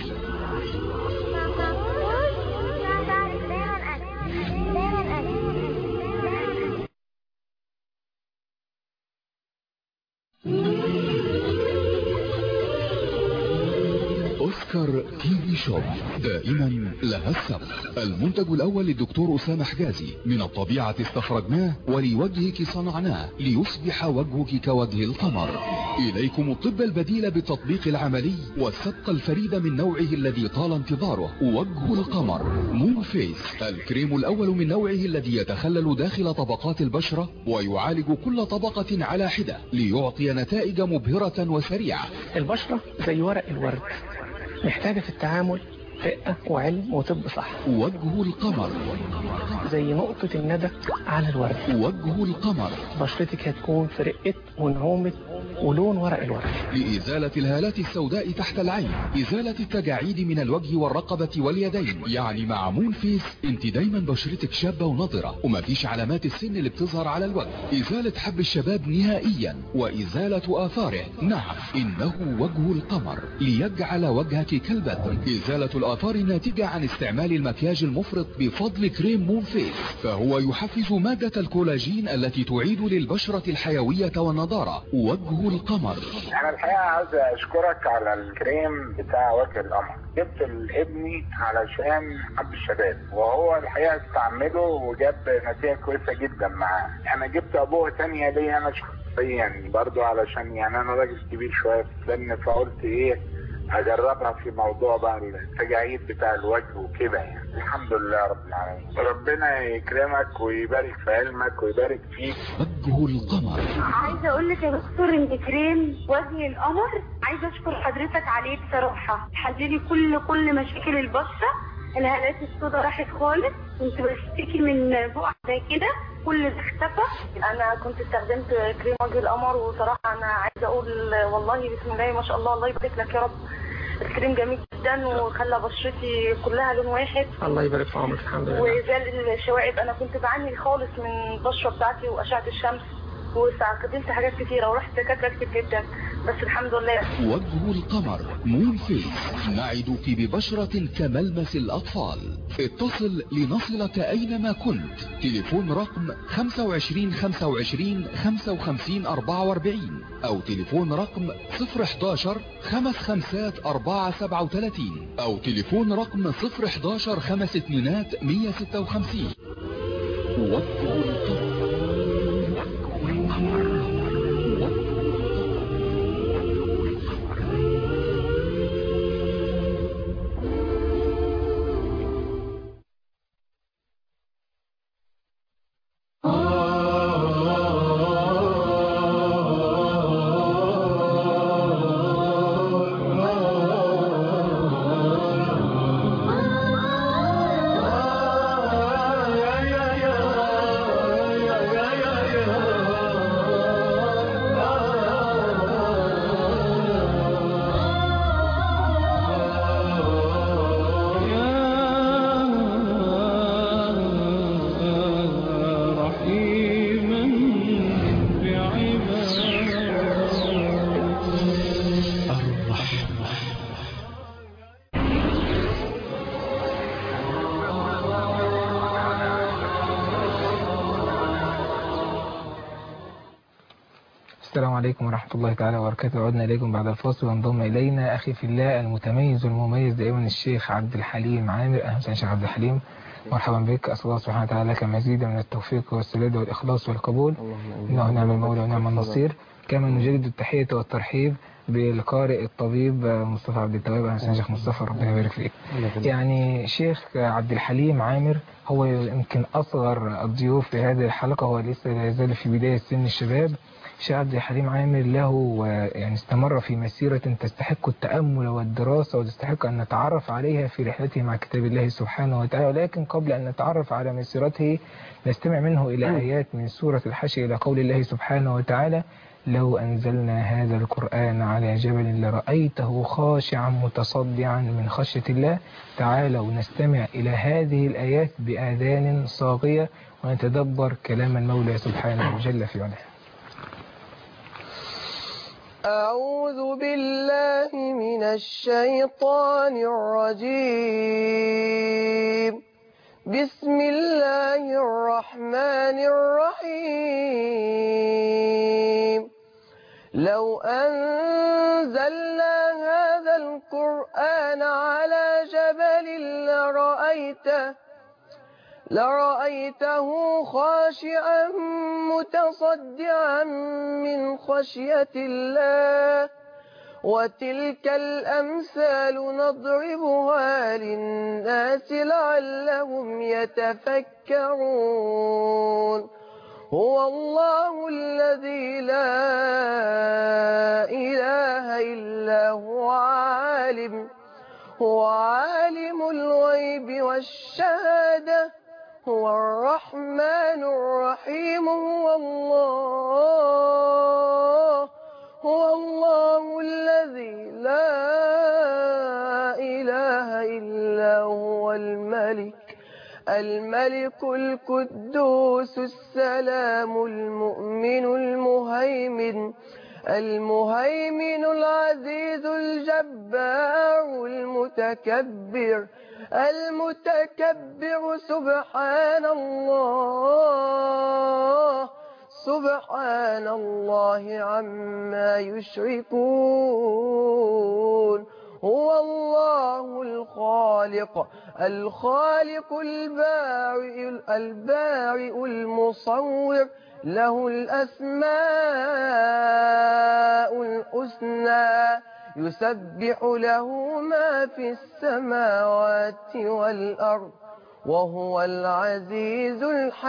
أوسكار تي في شوب دائما لها السبق. المنتج الأول للدكتور أسامة حجازي، من الطبيعة استخرجناه ولوجهك صنعناه ليصبح وجهك كوجه القمر. إليكم الطب البديل بالتطبيق العملي والسبق الفريد من نوعه الذي طال انتظاره، وجه القمر مون فيس، الكريم الأول من نوعه الذي يتخلل داخل طبقات البشرة ويعالج كل طبقة على حدة ليعطي نتائج مبهرة وسريعة. البشرة زي ورق الورد، محتاجة في التعامل رقة وعلم وطب صح. وجه القمر زي نقطة الندى على الورد. وجه القمر بشرتك هتكون في رقة ونعومة ولون ورق الورد. لإزالة الهالات السوداء تحت العين، إزالة التجاعيد من الوجه والرقبة واليدين. يعني مع مون فيس انت دايما بشرتك شابة ونضرة ومفيش علامات السن اللي بتظهر على الوجه. إزالة حب الشباب نهائيا وإزالة آثاره. نعم، إنه وجه القمر ليجعل وجهك كالبدر. إزالة الآثار الناتجة عن استعمال المكياج المفرط بفضل كريم مون فيس، فهو يحفز مادة الكولاجين التي تعيد للبشرة الحيوية والنضارة. وجه القمر. انا الحقيقه عايز اشكرك على الكريم بتاع وجه القمر. جبت لابني علشان حب الشباب، وهو الحقيقه استعمله وجاب نتيجه كويسه جدا معاه. انا جبت ابوه تانية ليا انا شخصيا برضو، علشان يعني انا راجل كبير شويه في السن، فقلت ايه اجربها في موضوع بقى التجاعيد بتاع الوجه وكده يعني. الحمد لله رب العالمين، ربنا يكرمك ويبارك في علمك ويبارك فيك. وجه القمر. عايزه اقول لك يا دكتور ان كريم وجه القمر عايزه اشكر حضرتك عليه بصراحه، حللي كل كل مشاكل البشره. الهالات السوداء راحت خالص، كنت بشتكي من بقع زي كده، كل ده اختفى. انا كنت استخدمت كريم وجه القمر، وصراحه انا عايزه اقول والله بسم الله ما شاء الله، الله يبارك لك يا رب. الكريم جميل جدا وخلى بشرتي كلها لون واحد. الله يبارك في عمرك. الحمد لله. وزال الشوائب، انا كنت بعاني خالص من البشره بتاعتي واشعه الشمس، واستخدمت حاجات كتيره ورحت دكاتره كتير جدا، بس الحمد لله. وجه القمر مون فيس، نعدك ببشرة كملمس الأطفال. اتصل لنصلك أينما كنت. تليفون رقم خمسة وعشرين خمسة وعشرين خمسة وخمسين أربعة وأربعين أو تليفون رقم صفر حداشر خمس خمسات أربعة سبعة وثلاثين أو تليفون رقم صفر حداشر خمس اتنينات مية ستة وخمسين. وجه القمر. السلام عليكم ورحمة الله تعالى وبركاته. عدنا إليكم بعد الفاصل، وانضم إلينا أخي في الله المتميز والمميز دائما الشيخ عبد الحليم عامر. أهلا وسهلا شيخ عبد الحليم. مرحبا بك. أسأل الله سبحانه وتعالى لك مزيدا من التوفيق والسداد والإخلاص والقبول، إنه نعم المولى ونعم النصير. كما نجدد التحية والترحيب بالقارئ الطبيب مصطفى عبد التواب. أهلا شيخ مصطفى، ربنا يبارك فيك. يعني شيخ عبد الحليم عامر هو يمكن أصغر الضيوف في هذه الحلقة، هو لسه لا يزال في بداية سن الشباب. الشيخ عبد الحليم عامر له يعني استمر في مسيرة تستحق التأمل والدراسة وتستحق أن نتعرف عليها في رحلته مع كتاب الله سبحانه وتعالى. ولكن قبل أن نتعرف على مسيرته نستمع منه إلى آيات من سورة الحشر إلى قول الله سبحانه وتعالى: لو أنزلنا هذا القرآن على جبل لرأيته خاشعا متصدعا من خشية الله. تعالوا نستمع إلى هذه الآيات بآذان صاغية ونتدبر كلام المولى سبحانه وجل في علاه. أعوذ بالله من الشيطان الرجيم. بسم الله الرحمن الرحيم. لو أنزلنا هذا القرآن على جبل لرأيته لرأيته خاشعا متصدعا من خشية الله. وتلك الأمثال نضربها للناس لعلهم يتفكرون. هو الله الذي لا إله إلا هو عالم هو عالم الغيب والشهادة هو الرحمن الرحيم. هو الله هو الله الذي لا إله إلا هو الملك الملك القدوس السلام المؤمن المهيمن المهيمن العزيز الجبار المتكبر المتكبر. سبحان الله سبحان الله عما يشركون. هو الله الخالق الخالق البارئ البارئ المصور له الأسماء الحسنى يسبح له ما في السماوات والأرض وهو العزيز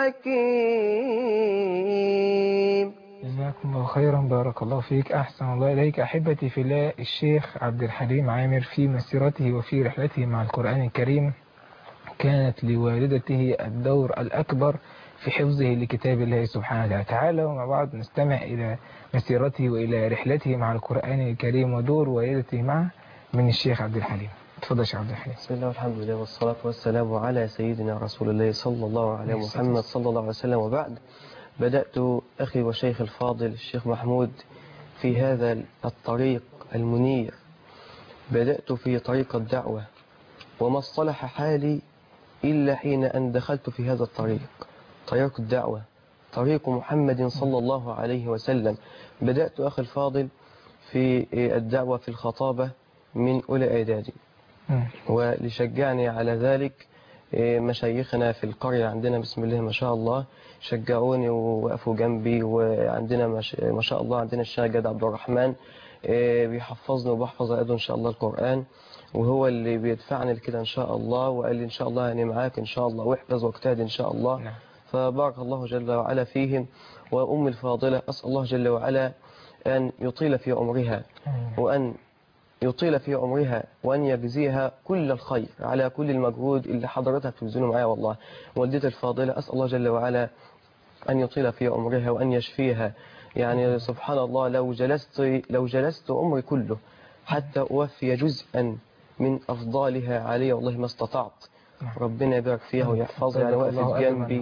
الحكيم. جزاكم الله خيرا، بارك الله فيك، أحسن الله إليك. أحبتي في الله، الشيخ عبد الحليم عامر في مسيرته وفي رحلته مع القرآن الكريم كانت لوالدته الدور الأكبر في حفظه لكتاب الله سبحانه وتعالى. تعالوا مع بعض نستمع إلى مسيرته وإلى رحلته مع القرآن الكريم ودور والدته معه من الشيخ عبد الحليم. تفضل شيخ عبد الحليم. بسم الله والحمد لله والصلاة والسلام على سيدنا رسول الله صلى الله عليه محمد صلى الله عليه وسلم. وبعد، بدأت أخي وشيخ الفاضل الشيخ محمود في هذا الطريق المنير، بدأت في طريق الدعوة، وما اصطلح حالي إلا حين أن دخلت في هذا الطريق، طريق الدعوة، طريق محمد صلى الله عليه وسلم. بدأت أخي الفاضل في الدعوة في الخطابة من أولى إعدادي، ولشجعني على ذلك مشايخنا في القرية عندنا بسم الله ما شاء الله شجعوني ووقفوا جنبي. وعندنا ما شاء الله عندنا الشيخ جاد عبد الرحمن بيحفظني وبحفظ أيضا إن شاء الله القرآن، وهو اللي بيدفعني لكده إن شاء الله، وقال لي إن شاء الله أنا معاك إن شاء الله واحفظ واجتهد إن شاء الله. نعم. فبارك الله جل وعلا فيهم. وأم الفاضلة أسأل الله جل وعلا أن يطيل في عمرها وأن يطيل في عمرها وأن يجزيها كل الخير على كل المجهود اللي حضرتها بتبذله معايا. والله والدتي الفاضلة أسأل الله جل وعلا أن يطيل في عمرها وأن يشفيها. يعني سبحان الله، لو جلست لو جلست عمري كله حتى أوفي جزءا من أفضالها علي والله ما استطعت. ربنا يبارك فيها ويحفظها. يعني وقفت جنبي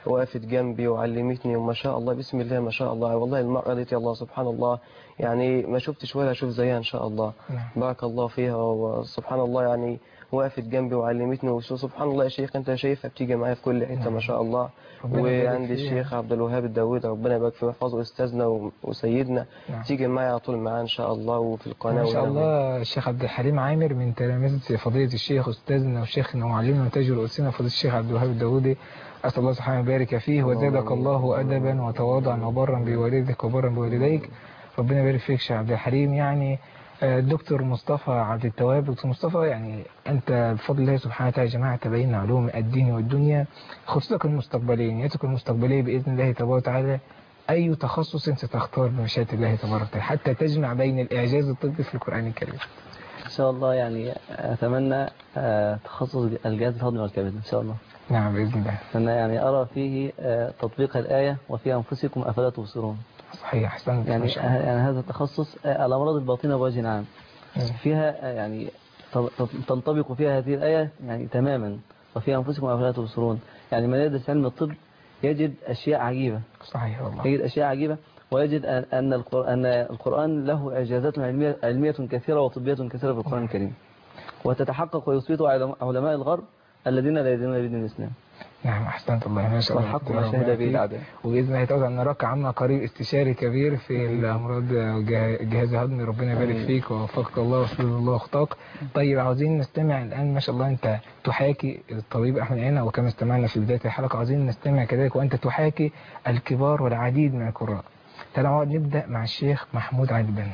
وقفت جنبي وعلمتني وما شاء الله بسم الله ما شاء الله. والله المرأة دي الله سبحان الله يعني ما شفتش ولا اشوف زيها ان شاء الله. بارك الله فيها وسبحان الله يعني وقفت جنبي وعلمتني. وسبحان الله يا شيخ انت شايفها بتيجي معايا في كل حته ما شاء الله. وعندي الشيخ عبد الوهاب الداوود ربنا يبارك فيه ويحفظه استاذنا وسيدنا. نعم. تيجي معايا على طول معاه ان شاء الله وفي القناه. ما شاء الله الشيخ عبد الحليم عامر من تلامذة فضيلة الشيخ استاذنا وشيخنا ومعلمنا وتاج رؤوسنا فضيلة الشيخ عبد الوهاب الداوودي. أسأل الله سبحانه يبارك فيه وزادك الله أدبا وتواضعا وبرا بوالدك وبرا بوالديك. ربنا يبارك فيك شيخ عبد الحليم. يعني الدكتور مصطفى عبد التواب. دكتور مصطفى يعني أنت بفضل الله سبحانه وتعالى جماعة تبين علوم الدين والدنيا خطتك المستقبلية نيتك المستقبلية بإذن الله تبارك وتعالى. أي تخصص ستختار بمشيئة الله تبارك وتعالى حتى تجمع بين الإعجاز الطبي في القرآن الكريم؟ إن شاء الله يعني أتمنى تخصص الجهاز الهضمي والكبد إن شاء الله. نعم بإذن الله. أنا يعني أرى فيه تطبيق الآية وفي أنفسكم أفلا تبصرون. صحيح أحسنت. يعني يعني هذا التخصص الأمراض الباطنة بوجه عام فيها يعني تنطبق فيها هذه الآية يعني تماما. وفي أنفسكم أفلا تبصرون يعني من يدرس علم الطب يجد أشياء عجيبة. صحيح والله. يجد أشياء عجيبة ويجد أن القرآن, القرآن له إعجازات علمية, علمية كثيرة وطبية كثيرة في القرآن الكريم وتتحقق ويثبتها علماء الغرب الذين لا يدينون بدين الإسلام. نعم أحسنت الله ما شاء الله. والحق ما شهد به الأعداء. وبإذن الله تعالى نراك عما قريب استشاري كبير في الأمراض الجهاز الهضمي. ربنا يبارك فيك ووفقك الله وسدد الله أخطاك. طيب عاوزين نستمع الآن ما شاء الله أنت تحاكي الطبيب أحمد عينة وكما استمعنا في بداية الحلقة عاوزين نستمع كذلك وأنت تحاكي الكبار والعديد من القراء. تعالوا نبدأ مع الشيخ محمود علي البنا.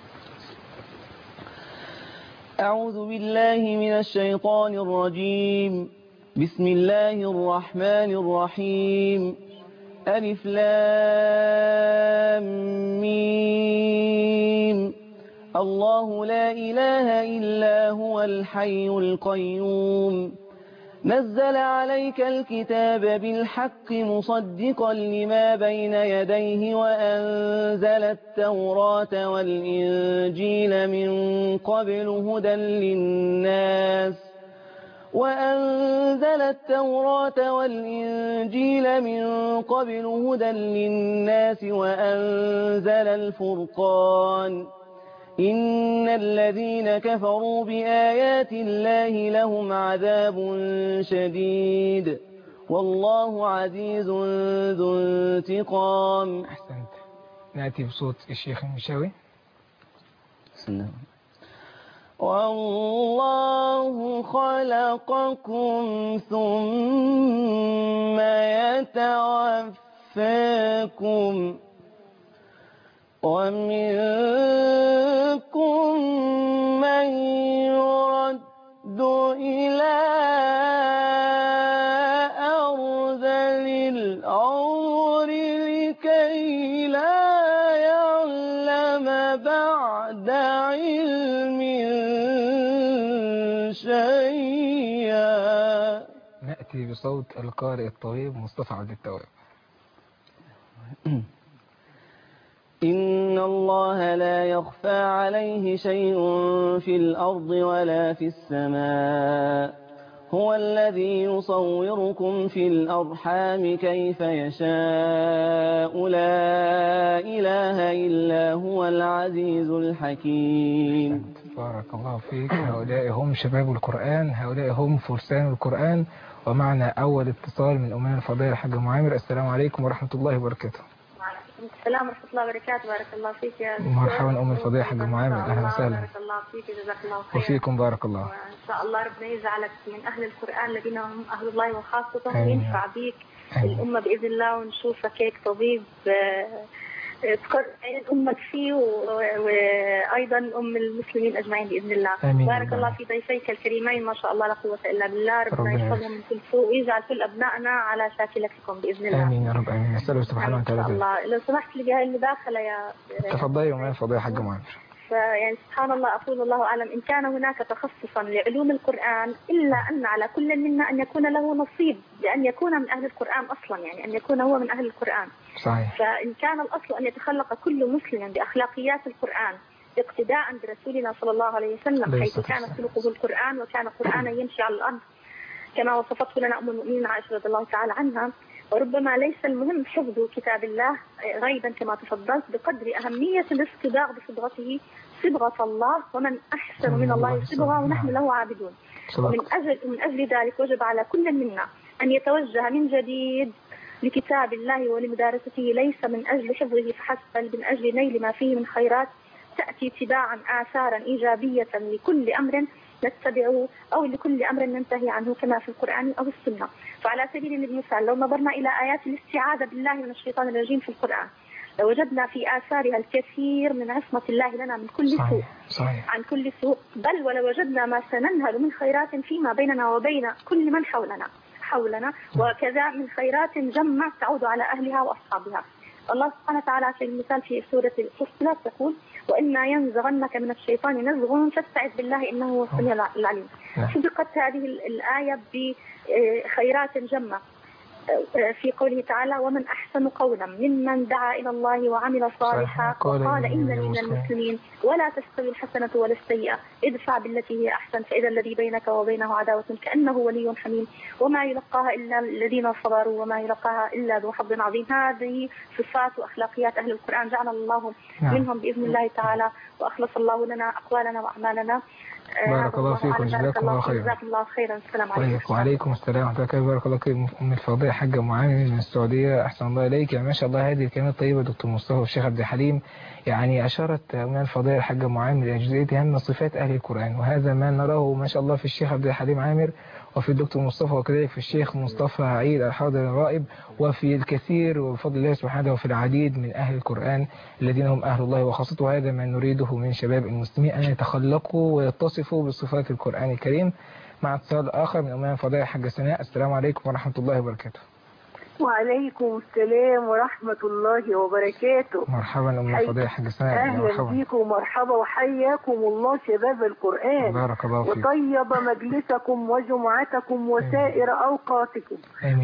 أعوذ بالله من الشيطان الرجيم. بسم الله الرحمن الرحيم. ألف لام ميم. الله لا إله إلا هو الحي القيوم. نزل عليك الكتاب بالحق مصدقا لما بين يديه وأنزل التوراة والإنجيل من قبل هدى للناس وأنزل التوراة والإنجيل من قبل هدى للناس وأنزل الفرقان. إن الذين كفروا بآيات الله لهم عذاب شديد والله عزيز ذو انتقام. أحسنت. نأتي بصوت الشيخ المشاوي. والله خلقكم ثم يتوفاكم ومنكم من يرد إلى أرذل العمر لكي لا يعلم بعد علم شيئا. نأتي بصوت القارئ الطبيب مصطفى عبد التواب. إن الله لا يخفى عليه شيء في الأرض ولا في السماء هو الذي يصوركم في الأرحام كيف يشاء لا إله إلا هو العزيز الحكيم. بارك الله فيك. هؤلاء هم شباب القرآن هؤلاء هم فرسان القرآن. ومعنا أول اتصال من أمنا الفضيلة الحاجة أم عامر. السلام عليكم ورحمة الله وبركاته. السلام ورحمة الله وبركاته. بارك الله فيك يا دكتور. مرحبا أم الفضيلة حاج معامر. أهلا وسهلا. بارك الله فيك جزاك الله خير. وفيكم بارك الله. وإن شاء الله ربنا يجعلك من أهل القرآن الذين هم أهل الله وخاصة وينفع بيك الأمة بإذن الله ونشوفك هيك طبيب تقر عين أمك فيه وأيضا أم المسلمين أجمعين بإذن الله. آمين. بارك الله في ضيفيك الكريمين ما شاء الله لا قوة إلا بالله. ربنا يحفظهم من كل سوء ويجعل كل أبنائنا على شاكلتكم بإذن الله. آمين يا رب آمين. نسأله سبحانه وتعالى. إن شاء الله. لو سمحت لي بهاي المداخلة يا تفضلي أمنا الفضيلة حاج معامر. فيعني سبحان الله أقول الله أعلم إن كان هناك تخصصا لعلوم القرآن إلا أن على كل منا أن يكون له نصيب بأن يكون من أهل القرآن أصلا يعني أن يكون هو من أهل القرآن. صحيح. فإن كان الأصل أن يتخلق كل مسلم بأخلاقيات القرآن اقتداء برسولنا صلى الله عليه وسلم حيث كان خلقه القرآن وكان قرآنا يمشي على الأرض كما وصفته لنا أم المؤمنين عائشة رضي الله تعالى عنها. وربما ليس المهم حفظ كتاب الله غيبا كما تفضلت بقدر أهمية الاصطداق بصبغته صبغة الله، ومن أحسن من الله صبغة ونحن له عابدون. ومن أجل, من أجل ذلك وجب على كل منا أن يتوجه من جديد لكتاب الله ولمدارسته، ليس من أجل حفظه فحسب بل من أجل نيل ما فيه من خيرات تأتي تباعا آثارا إيجابية لكل أمر نتبعه أو لكل أمر ننتهي عنه كما في القرآن أو السنة. فعلى سبيل المثال لو نظرنا إلى آيات الاستعاذة بالله من الشيطان الرجيم في القرآن لوجدنا في آثارها الكثير من عصمة الله لنا من كل سوء صحيح. عن كل سوء، بل ولوجدنا ما سننهل من خيرات فيما بيننا وبين كل من حولنا حولنا وكذا من خيرات جمع تعود على أهلها وأصحابها. الله سبحانه وتعالى في المثال في سورة الفصلات يقول وإما ينزغنك من الشيطان نزغ فاستعذ بالله إنه هو السميع العليم. سبقت هذه الآية بخيرات جمة في قوله تعالى ومن أحسن قولا ممن دعا إلى الله وعمل صالحا وقال إنني من المسلمين ولا تستوي الحسنة ولا السيئة ادفع بالتي هي أحسن فإذا الذي بينك وبينه عداوة كأنه ولي حميم وما يلقاها إلا الذين صبروا وما يلقاها إلا ذو حظ عظيم. هذه صفات وأخلاقيات أهل القرآن جعل الله منهم بإذن الله تعالى وأخلص الله لنا أقوالنا وأعمالنا. بارك الله فيكم جزاكم الله خيرا. جزاكم الله خيرا. السلام عليكم. وعليكم السلام ورحمة الله. بارك الله فيكم أم الفاضلة حاجة معامر من السعودية أحسن الله إليك. يعني ما شاء الله هذه الكلمات الطيبة دكتور مصطفى والشيخ عبد الحليم يعني أشارت أم الفاضلة الحاجة معامر إلى جزئية أهم صفات أهل القرآن، وهذا ما نراه ما شاء الله في الشيخ عبد الحليم عامر وفي الدكتور مصطفى وكذلك في الشيخ مصطفى عيد الحاضر الغائب وفي الكثير وبفضل الله سبحانه وفي العديد من أهل القرآن الذين هم أهل الله وخاصته. هذا ما نريده من شباب المسلمين أن يتخلقوا ويتصفوا بصفات القرآن الكريم. مع اتصال آخر من أمام فضائل حاجة سناء. السلام عليكم ورحمة الله وبركاته. وعليكم السلام ورحمة الله وبركاته. مرحبا أم الفضائل حاجة سناء. أهلا بكم ومرحبا وحياكم الله شباب القرآن. بارك الله فيكم. وطيب مجلسكم وجمعتكم وسائر أوقاتكم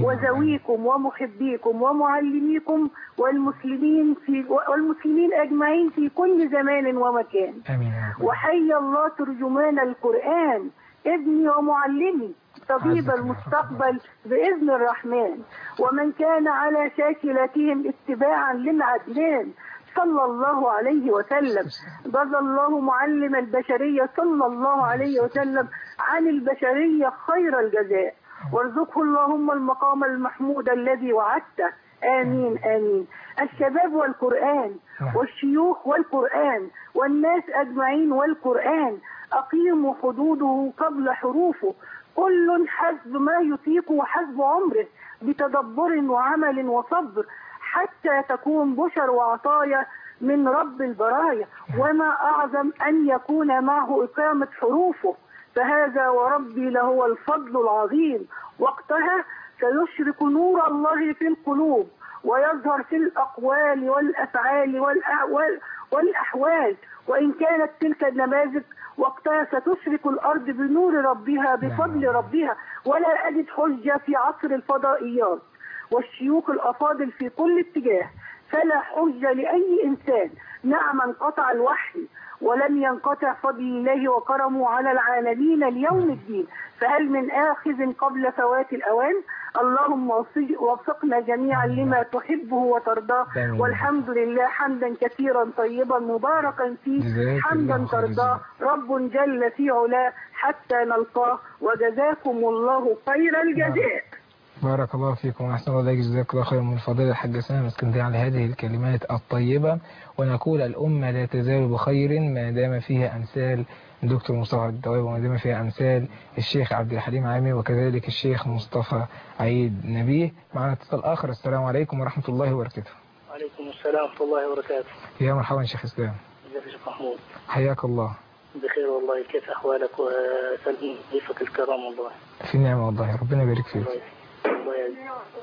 وزويكم ومحبيكم ومعلميكم والمسلمين في والمسلمين أجمعين في كل زمان ومكان. آمين. وحي الله ترجمان القرآن ابني ومعلمي طبيب المستقبل بإذن الرحمن ومن كان على شاكلتهم اتباعا للعدنان صلى الله عليه وسلم. جزى الله معلم البشرية صلى الله عليه وسلم عن البشرية خير الجزاء وارزقه اللهم المقام المحمود الذي وعدته. آمين آمين. الشباب والقرآن والشيوخ والقرآن والناس أجمعين والقرآن أقيموا حدوده قبل حروفه كل حسب ما يطيق وحسب عمره بتدبر وعمل وصبر حتى تكون بشر وعطايا من رب البرايا وما أعظم أن يكون معه إقامة حروفه فهذا وربي لهو الفضل العظيم. وقتها سيشرق نور الله في القلوب ويظهر في الأقوال والأفعال والأحوال, والأحوال وإن كانت تلك النماذج وقتها ستشرق الأرض بنور ربها بفضل ربها ولا أجد حجة في عصر الفضائيات والشيوخ الأفاضل في كل اتجاه فلا حجة لأي إنسان. نعم انقطع الوحي ولم ينقطع فضل الله وكرمه على العالمين اليوم الدين فهل من آخذ قبل فوات الأوان. اللهم وفقنا جميعا لما تحبه وترضاه والحمد لله حمدا كثيرا طيبا مباركا فيه حمدا ترضاه رب جل في علاه حتى نلقاه وجزاكم الله خير الجزاء. بارك الله فيكم وأحسن الله إليك. جزاك الله خير من فضيلة الحاجة سناء من اسكندرية على هذه الكلمات الطيبة. ونقول الأمة لا تزال بخير ما دام فيها أمثال الدكتور مصطفى عبد التواب وما دام فيها أمثال الشيخ عبد الحليم عامر وكذلك الشيخ مصطفى عيد نبيه. معنا اتصال آخر. السلام عليكم ورحمة الله وبركاته. وعليكم السلام ورحمة الله وبركاته. يا مرحبا شيخ إسلام. ازيك يا شيخ محمود؟ حياك الله. بخير والله. كيف أحوالك وسلم ضيفك الكرام والله؟ في نعمة والله ربنا يبارك فيك. الله يعزك.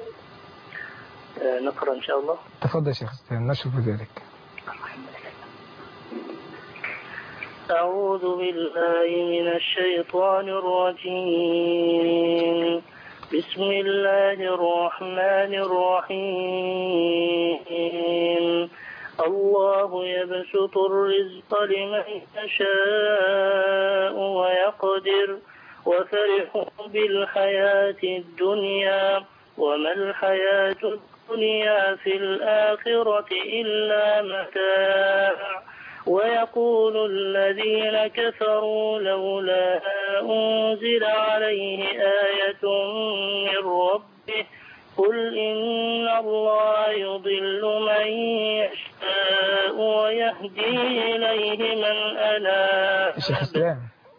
نقرأ إن شاء الله. تفضل شيخ إسلام نشوف ذلك. أعوذ بالله من الشيطان الرجيم. بسم الله الرحمن الرحيم. الله يبسط الرزق لمن يشاء ويقدر وفرحوا بالحياة الدنيا وما الحياة الدنيا في الآخرة إلا متاع ويقول الذين كفروا لولا أنزل عليه آية من ربه قل إن الله يضل من يشاء ويهدي إليه من أناب. الشيخ اسلام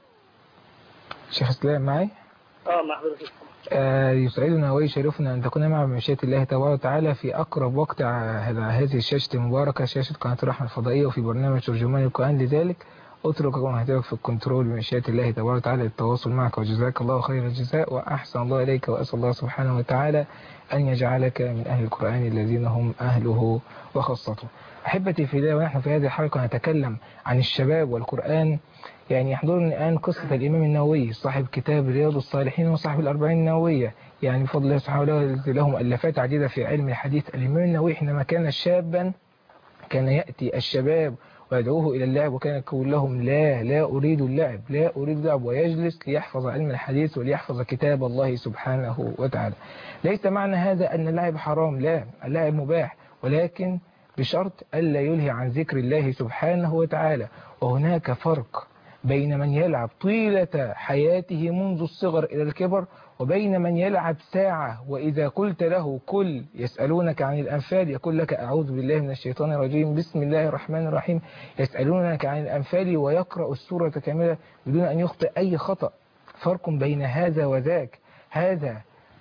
الشيخ اسلام معي؟ اه مع حضرتك. آه يسعدنا ويشرفنا أن تكون معنا بمشيئة الله تبارك وتعالى في أقرب وقت على هذه الشاشة المباركة، شاشة قناة الرحمة الفضائية، وفي برنامج ترجمان القرآن. لذلك أترك هاتفك في الكنترول بمشيئة الله تبارك وتعالى للتواصل معك، وجزاك الله خير الجزاء وأحسن الله إليك، وأسأل الله سبحانه وتعالى أن يجعلك من أهل القرآن الذين هم أهله وخاصته. أحبتي في الله، ونحن في هذه الحلقة نتكلم عن الشباب والقرآن. يعني يحضرني الآن قصة الإمام النووي صاحب كتاب رياض الصالحين وصاحب الأربعين النووية، يعني بفضل الله سبحانه وتعالى له مؤلفات عديدة في علم الحديث. الإمام النووي حينما كان شابا كان يأتي الشباب ويدعوه إلى اللعب، وكان يقول لهم لا لا أريد اللعب لا أريد اللعب، ويجلس ليحفظ علم الحديث وليحفظ كتاب الله سبحانه وتعالى. ليس معنى هذا أن اللعب حرام، لا، اللعب مباح، ولكن بشرط ألا يلهي عن ذكر الله سبحانه وتعالى. وهناك فرق بين من يلعب طيلة حياته منذ الصغر إلى الكبر، وبين من يلعب ساعة وإذا قلت له كل يسألونك عن الأنفال يقول لك أعوذ بالله من الشيطان الرجيم بسم الله الرحمن الرحيم، يسألونك عن الأنفال ويقرأ السورة كاملة بدون أن يخطئ أي خطأ. فرق بين هذا وذاك. هذا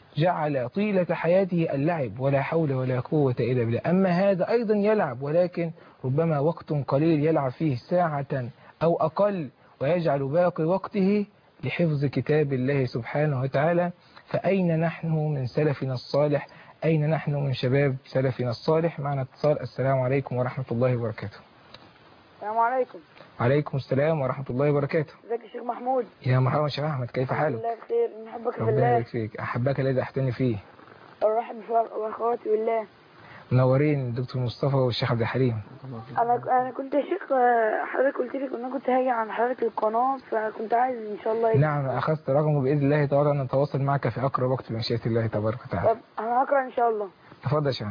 جعل طيلة حياته اللعب ولا حول ولا قوة إلا بالله، أما هذا أيضا يلعب ولكن ربما وقت قليل يلعب فيه ساعة أو أقل، ويجعل باقي وقته لحفظ كتاب الله سبحانه وتعالى. فأين نحن من سلفنا الصالح؟ أين نحن من شباب سلفنا الصالح؟ معنا اتصال. السلام عليكم ورحمة الله وبركاته. السلام عليكم. عليكم السلام ورحمة الله وبركاته. ازيك يا شيخ محمود؟ يا مرحبا شيخ أحمد، كيف حالك؟ الحمد لله بخير، نحبك في الله. ربنا يبارك فيك، أحبك الذي أحتني فيه. الرحب واخواتي بالله. منورين الدكتور مصطفى والشيخ عبد الحليم. انا انا كنت يا شيخ حضرتك قلت لي ان انا كنت هاجي عن حضرتك القناه، فكنت عايز ان شاء الله. نعم اخذت رقمه باذن الله تعالى ان نتواصل معك في اقرب وقت بمشيئه الله تبارك وتعالى. طب انا هقرا ان شاء الله. تفضل يا شيخ.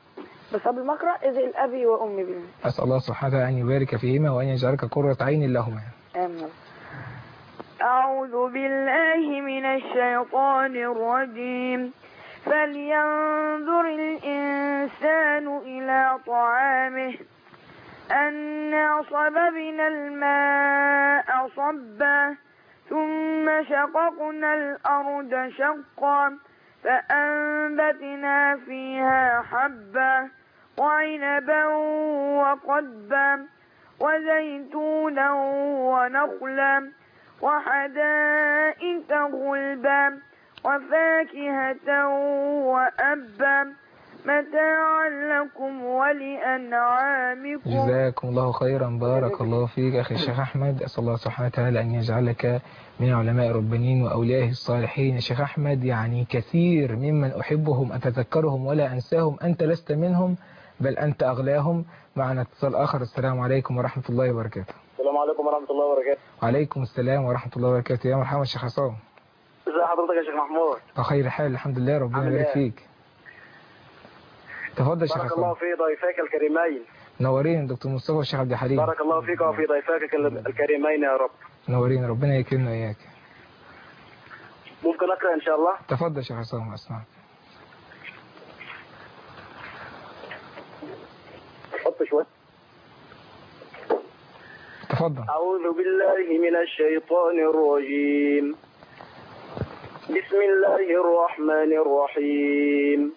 بس قبل ما اقرا ادعي لابي وامي بالله. اسال الله سبحانه وتعالى ان يبارك فيهما وان يجعلك قرة عين لهما. امين. اعوذ بالله من الشيطان الرجيم. فلينظر الإنسان إلى طعامه أنا صببنا الماء صبا ثم شققنا الأرض شقا فأنبتنا فيها حبا وعنبا وقضبا وزيتونا ونخلا وحدائق غلبا وفاكهة وأبا متاعا لكم ولأنعامكم. جزاكم الله خيرا، بارك الله فيك أخي الشيخ أحمد. أسأل الله سبحانه وتعالى أن يجعلك من علماء ربانيين وأوليائه الصالحين. الشيخ أحمد يعني كثير ممن أحبهم أتذكرهم ولا أنساهم، أنت لست منهم بل أنت أغلاهم. معنا اتصال آخر. السلام عليكم ورحمة الله وبركاته. السلام عليكم ورحمة الله وبركاته. وعليكم السلام ورحمة الله وبركاته. يا مرحبا الشيخ عصام. ازي حضرتك يا شيخ محمود؟ بخير حال الحمد لله، ربنا يبارك فيك. تفضل يا شيخ عصام. بارك الله في ضيفيك الكريمين. منورين دكتور مصطفى والشيخ عبد الحليم. بارك الله فيك وفي ضيفيك الكريمين يا رب. منورين، ربنا يكرمنا وإياك. ممكن أقرأ إن شاء الله؟ تفضل يا شيخ عصام أسمعك. حط شوية. تفضل. أعوذ بالله من الشيطان الرجيم. بسم الله الرحمن الرحيم.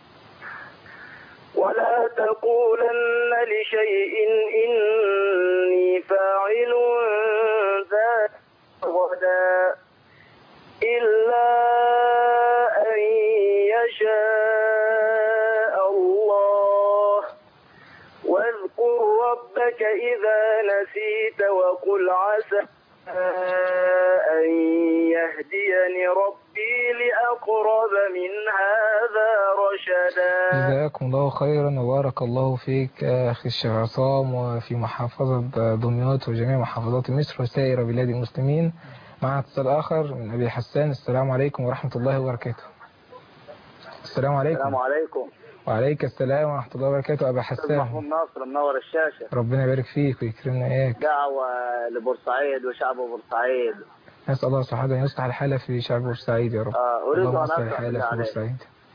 ولا تقولن لشيء إني فاعل ذلك غدا إلا أن يشاء الله واذكر ربك إذا نسيت وقل عسى أن يهديني ربي لأقرب من هذا رشدا. جزاكم الله خيرا وبارك الله فيك أخي الشيخ عصام، وفي محافظة دمياط وجميع محافظات مصر وسائر بلاد المسلمين. معنا اتصال آخر من أبي حسان. السلام عليكم ورحمة الله وبركاته. السلام عليكم. السلام عليكم. وعليك السلام ورحمة الله وبركاته. أبا حسان محمود ناصر منور الشاشة. ربنا يبارك فيك ويكرمنا إياك. دعوة لبورسعيد وشعب بورسعيد. نسأل الله سبحانه أن يصلح الحالة في شعب بورسعيد يا رب. آه أريد أن يصلح الحالة في بورسعيد.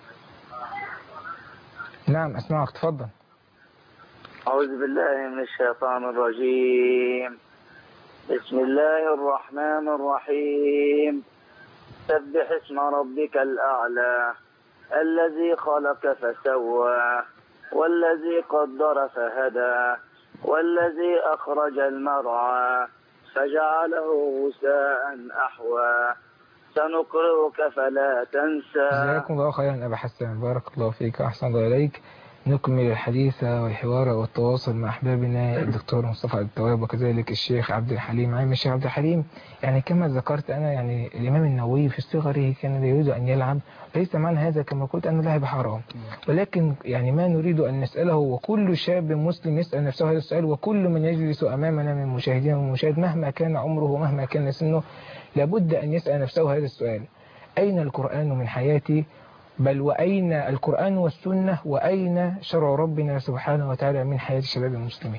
نعم أسمعك تفضل. أعوذ بالله من الشيطان الرجيم. بسم الله الرحمن الرحيم. سبح اسم ربك الأعلى الذي خلق فسوى والذي قدر فهدى والذي أخرج المرعى فجعله غثاء أحوى سنقرئك فلا تنسى. جزاكم الله خيرا أبا حسان، بارك الله فيك أحسن الله إليك. نكمل الحديث والحوار والتواصل مع أحبابنا الدكتور مصطفى التواب وكذلك الشيخ عبد الحليم عام. الشيخ عبد الحليم يعني كما ذكرت أنا يعني الإمام النووي في صغره كان لا يريد أن يلعب، ليس معنى هذا كما قلت أن اللعب حرام، ولكن يعني ما نريد أن نسأله، وكل شاب مسلم يسأل نفسه هذا السؤال، وكل من يجلس أمامنا من مشاهدين ومشاهد مهما كان عمره ومهما كان سنه لابد أن يسأل نفسه هذا السؤال: أين القرآن من حياتي؟ بل وأين القرآن والسنة وأين شرع ربنا سبحانه وتعالى من حياة شباب المسلمين؟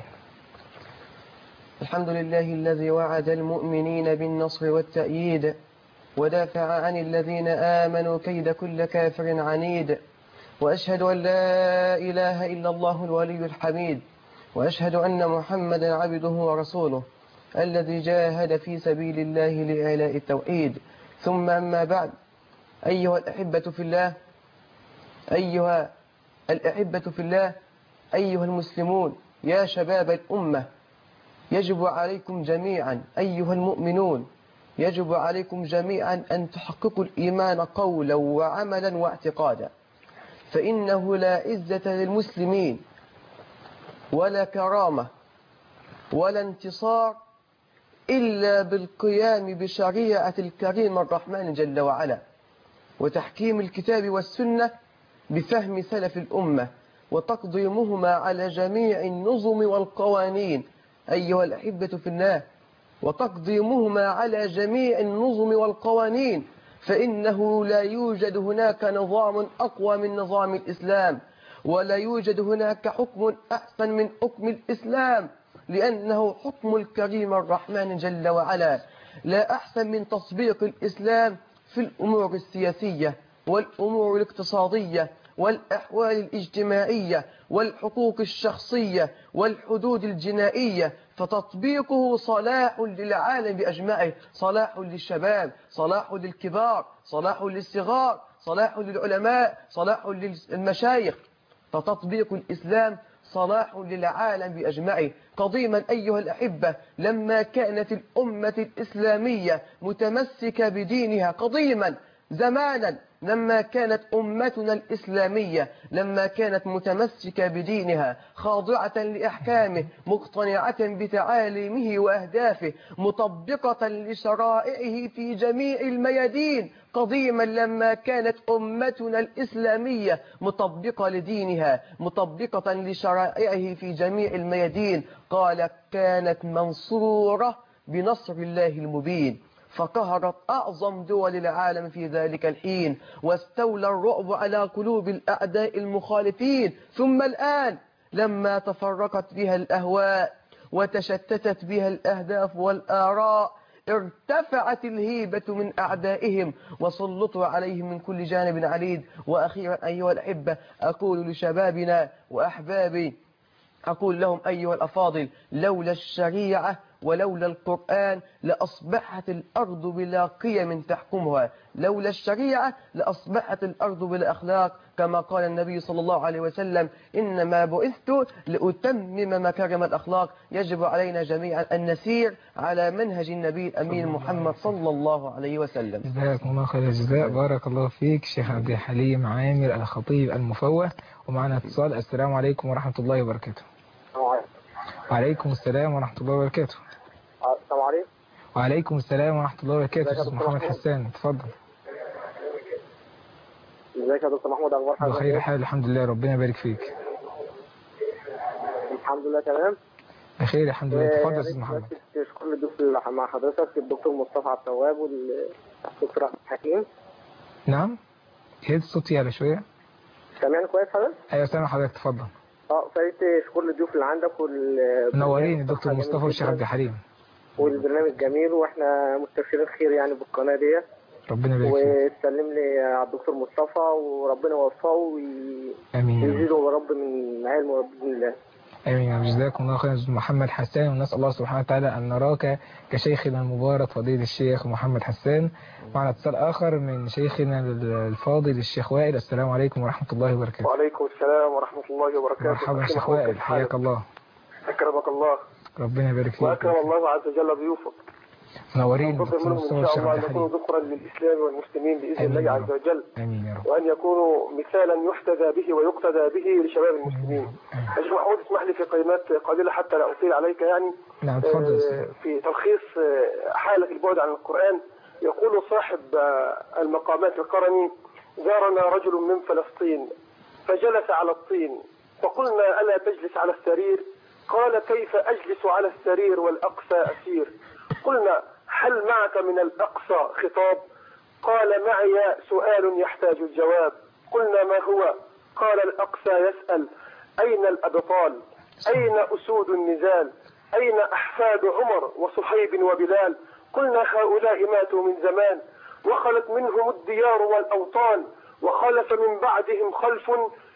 الحمد لله الذي وعد المؤمنين بالنصر والتأييد ودافع عن الذين آمنوا كيد كل كافر عنيد، وأشهد أن لا إله إلا الله الولي الحميد، وأشهد أن محمدا عبده ورسوله الذي جاهد في سبيل الله لإعلاء التوحيد. ثم أما بعد، أيها الأحبة في الله أيها الأحبة في الله أيها المسلمون يا شباب الأمة، يجب عليكم جميعا أيها المؤمنون يجب عليكم جميعا أن تحققوا الإيمان قولا وعملا واعتقادا، فإنه لا عزة للمسلمين ولا كرامة ولا انتصار إلا بالقيام بشريعة الكريم الرحمن جل وعلا، وتحكيم الكتاب والسنة بفهم سلف الأمة، وتقديمهما على جميع النظم والقوانين أيها الأحبة في الله، وتقديمهما على جميع النظم والقوانين، فإنه لا يوجد هناك نظام أقوى من نظام الإسلام، ولا يوجد هناك حكم أحسن من حكم الإسلام، لأنه حكم الكريم الرحمن جل وعلا. لا أحسن من تطبيق الإسلام في الأمور السياسية والأمور الاقتصادية والأحوال الاجتماعية والحقوق الشخصية والحدود الجنائية، فتطبيقه صلاح للعالم بأجمعه، صلاح للشباب، صلاح للكبار، صلاح للصغار، صلاح للعلماء، صلاح للمشايخ، فتطبيق الإسلام صلاح للعالم بأجمعه. قديما أيها الأحبة لما كانت الأمة الإسلامية متمسكة بدينها، قديما زمانا لما كانت أمتنا الإسلامية لما كانت متمسكة بدينها خاضعة لأحكامه مقتنعة بتعاليمه وأهدافه مطبقة لشرائعه في جميع الميادين، قديما لما كانت أمتنا الإسلامية مطبقة لدينها مطبقة لشرائعه في جميع الميادين، قال كانت منصورة بنصر الله المبين، فقهرت أعظم دول العالم في ذلك الحين، واستولى الرعب على قلوب الأعداء المخالفين. ثم الآن لما تفرقت بها الأهواء وتشتتت بها الأهداف والآراء، ارتفعت الهيبة من أعدائهم وسلطوا عليهم من كل جانب عنيد. وأخيرا أيها الأحبة أقول لشبابنا وأحبابي، أقول لهم أيها الأفاضل، لولا الشريعة ولولا القرآن لأصبحت الأرض بلا قيم تحكمها، لولا الشريعة لأصبحت الأرض بلا أخلاق، كما قال النبي صلى الله عليه وسلم إنما بعثت لأتمم مكارم الأخلاق. يجب علينا جميعا أن نسير على منهج النبي الأمين محمد صلى الله عليه وسلم. جزاكم الله خير الجزاء، بارك الله فيك شيخ عبد الحليم عامر الخطيب المفوه. ومعنا اتصال. السلام عليكم ورحمة الله وبركاته. وعليكم السلام ورحمة الله وبركاته. السلام عليكم. وعليكم السلام ورحمة الله وبركاته. أستاذ محمد حسان اتفضل. ازيك يا دكتور محمود، اخبار حضرتك؟ بخير حال الحمد لله، ربنا يبارك فيك. الحمد لله تمام. بخير الحمد لله. اتفضل يا استاذ محمد. شكرا للدكتور مع حضرتك الدكتور مصطفى التواب والدكتور حكيم. نعم هي الصوت يعلى شوية. سامعني كويس حضرتك؟ ايوه سامع حضرتك، اتفضل. اه فريت شكر للضيوف اللي عندك وال منورين الدكتور مصطفى والشيخ عبد الحليم. والبرنامج جميل واحنا مستبشرين خير يعني بالقناه ديت. ربنا يبارك فيك. وتسلم لي على الدكتور مصطفى وربنا يوفقه ويزيده يا رب من علمه باذن الله. امين. جزاكم الله خيرا استاذ محمد حسان، ونسال الله سبحانه وتعالى ان نراك كشيخنا المبارك فضيله الشيخ محمد حسان. معنا اتصال اخر من شيخنا الفاضل الشيخ وائل. السلام عليكم ورحمه الله وبركاته. وعليكم السلام ورحمه الله وبركاته. مرحبا شيخ وائل، حياك الله. اكرمك الله. ربنا يبارك فيك. واكرم الله عز وجل ضيوفك. منورين ننتظر منهم ان شاء الله ان يكونوا ذكرا للاسلام والمسلمين باذن الله عز وجل. امين يا رب. وان يكونوا مثالا يحتذى به ويقتدى به لشباب المسلمين. يا شيخ محمود اسمح لي في كلمات قليله حتى لا اطيل عليك يعني. نعم اتفضل. في تلخيص حاله البعد عن القران يقول صاحب المقامات القرني: زارنا رجل من فلسطين فجلس على الطين فقلنا ألا تجلس على السرير؟ قال: كيف أجلس على السرير والأقصى أسير؟ قلنا: هل معك من الأقصى خطاب؟ قال: معي سؤال يحتاج الجواب. قلنا: ما هو؟ قال: الأقصى يسأل: أين الأبطال؟ أين أسود النزال؟ أين أحفاد عمر وصهيب وبلال؟ قلنا: هؤلاء ماتوا من زمان وخلت منهم الديار والأوطان وخلف من بعدهم خلف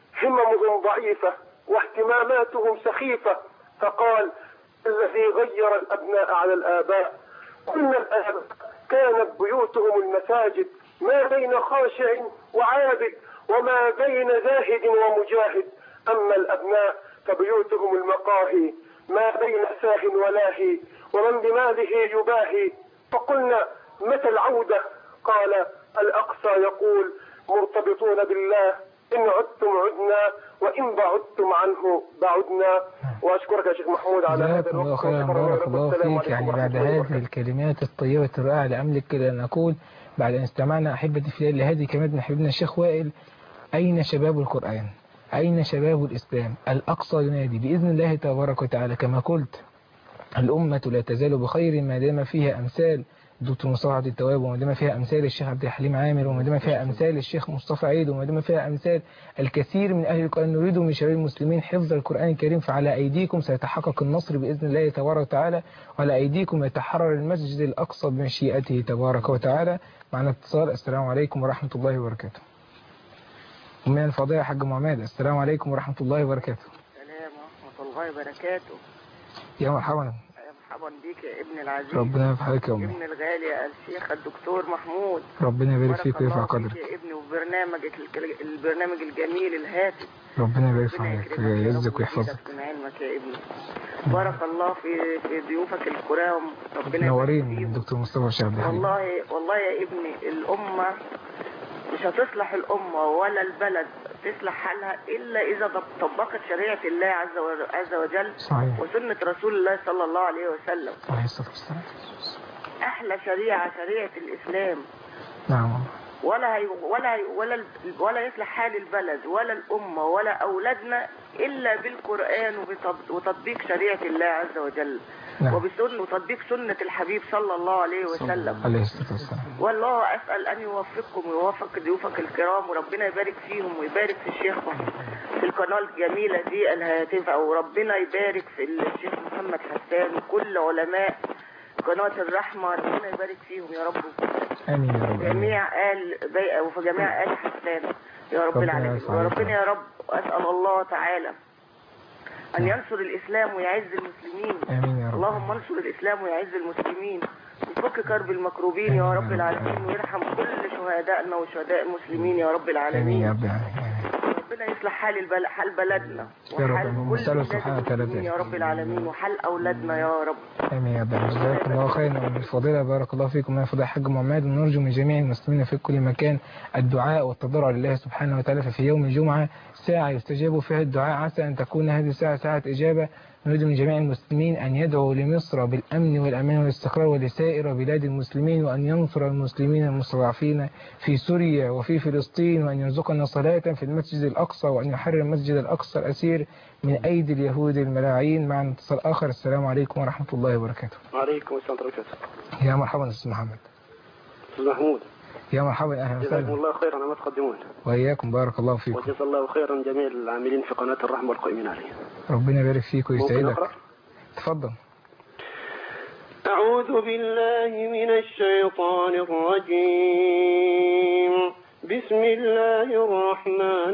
هممهم ضعيفة واهتماماتهم سخيفة. فقال: الذي غير الأبناء على الآباء. قلنا: الآباء كانت بيوتهم المساجد ما بين خاشع وعابد وما بين زاهد ومجاهد. أما الأبناء فبيوتهم المقاهي ما بين ساه ولاهي ومن بماله يباهي. فقلنا: متى العودة؟ قال: الأقصى يقول: مرتبطون بالله، إن عدتم عدنا وإن بعدتم عنه بعدنا. وأشكرك يا شيخ محمود على هذا الوقت. بارك الله فيك. يعني بعد هذه الكلمات الطيبة الرائعة لا أملك كده أن أقول بعد أن استمعنا أحبتي في الله لهذه كلمات من حبيبنا الشيخ وائل: أين شباب القرآن؟ أين شباب الإسلام؟ الأقصى ينادي بإذن الله تبارك وتعالى. كما قلت الأمة لا تزال بخير ما دام فيها أمثال دكتور مصطفى عبد التواب، وما دام فيها أمثال الشيخ عبد الحليم عامر، وما دام فيها أمثال الشيخ مصطفى عيد، وما دام فيها أمثال الكثير من أهل القرآن. نريد من شباب المسلمين حفظ القرآن الكريم، فعلى أيديكم سيتحقق النصر بإذن الله تبارك وتعالى، وعلى أيديكم يتحرر المسجد الأقصى بمشيئته تبارك وتعالى. معنا اتصال. السلام عليكم ورحمة الله وبركاته. أمي الفضيلة حاج محمد، السلام عليكم ورحمة الله وبركاته. السلام ورحمة الله وبركاته. يا مرحبا. مرحبا بيك يا ابن العزيز. ربنا يفحيك يا أمي. ابن الغالي يا الشيخ الدكتور محمود. ربنا يبارك فيك ويرفع قدرك يا ابني، وبرنامجك البرنامج الجميل الهادف. ربنا يبارك فيك ويعزك ويحفظك. من علمك يا ابني. بارك الله في في ضيوفك الكرام. ربنا منورين الدكتور مصطفى والشيخ عبد الحليم. والله والله يا ابني الأمة مش هتصلح الأمة ولا البلد تصلح حالها إلا إذا طبقت شريعة الله عز عز وجل. صحيح. وسنة رسول الله صلى الله عليه وسلم. عليه الصلاة والسلام. أحلى شريعة شريعة الإسلام. نعم. ولا هي ولا هي ولا ولا يصلح حال البلد ولا الأمة ولا أولادنا إلا بالقرآن وتطبيق شريعة الله عز وجل. نعم. وبسنة وتطبيق سنة الحبيب صلى الله عليه وسلم. عليه الصلاة والسلام. والله أسأل أن يوفقكم ويوفق ضيوفك الكرام، وربنا يبارك فيهم ويبارك في الشيخ في القناة الجميلة دي الهاتفة، وربنا يبارك في الشيخ محمد حسان وكل علماء قناة الرحمة. ربنا يبارك فيهم يا رب. آمين يا رب. جميع آل بيئة وفي جميع آل حسان يا رب العالمين. وربنا يا رب أسأل الله تعالى أن ينصر الإسلام ويعز المسلمين. آمين يا رب. اللهم انصر الإسلام ويعز المسلمين وفك كرب المكروبين يا رب العالمين، ويرحم كل شهدائنا وشهداء المسلمين يا رب العالمين. آمين يا رب العالمين. ربنا يصلح حال البلد، حال بلدنا وحال كل المسلمين يا رب العالمين، وحال أولادنا يا رب. آمين يا رب. جزاكم الله خيرا من الفضيلة. بارك الله فيكم من فضيلة حاج محمد. ونرجو من جميع المسلمين في كل مكان الدعاء والتضرع لله سبحانه وتعالى. ففي يوم الجمعة ساعة يستجاب فيها الدعاء، عسى أن تكون هذه الساعة ساعة إجابة. نريد من جميع المسلمين أن يدعوا لمصر بالأمن والأمان والاستقرار ولسائر بلاد المسلمين، وأن ينصر المسلمين المستضعفين في سوريا وفي فلسطين، وأن يرزقنا صلاة في المسجد الأقصى، وأن يحرر المسجد الأقصى الأسير من أيدي اليهود الملاعين. معنا اتصال آخر. السلام عليكم ورحمة الله وبركاته. وعليكم السلام ورحمة الله وبركاته. يا مرحبا أستاذ محمد. أستاذ محمود. يا مرحبا، أهلا جزاكم وسهلا. الله خيرا ما تقدمون. وإياكم، بارك الله فيكم. وجزا الله خيرا جميع العاملين في قناة الرحمة والقائمين عليها. ربنا يبارك فيك ممكن ويسعدك. أقرأ؟ تفضل. أعوذ بالله من الشيطان الرجيم. بسم الله الرحمن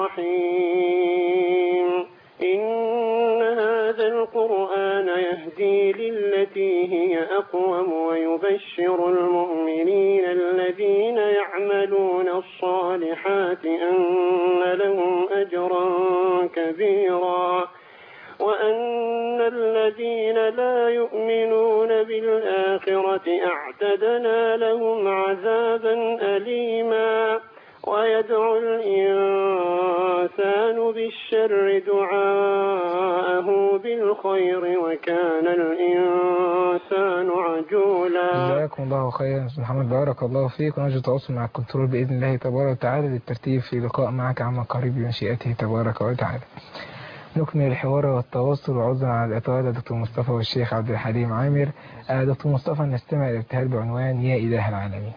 الرحيم. إن هذا القرآن يهدي للتي هي أقوم ويبشر المؤمنين الذين يعملون الصالحات أن لهم أجرا كبيرا وأن الذين لا يؤمنون بالآخرة أعتدنا لهم عذابا أليما ويدعو الإنسان بالشر دعاءه بالخير وكان الإنسان عجولا. جزاكم الله خيرا أستاذ محمد، بارك الله فيك، ونرجو التواصل مع الكنترول بإذن الله تبارك وتعالى للترتيب في لقاء معك عما قريب بمشيئته تبارك وتعالى. نكمل الحوار والتواصل وعذرا على الإطالة دكتور مصطفى والشيخ عبد الحليم عامر. آه دكتور مصطفى، نستمع الابتهال بعنوان يا إله العالمين.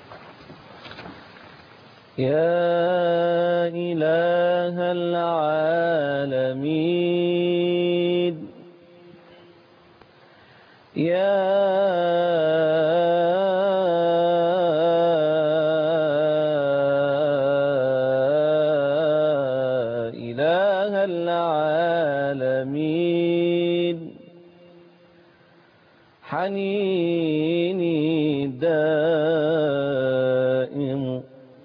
يا إله العالمين يا إله العالمين حنيني دائم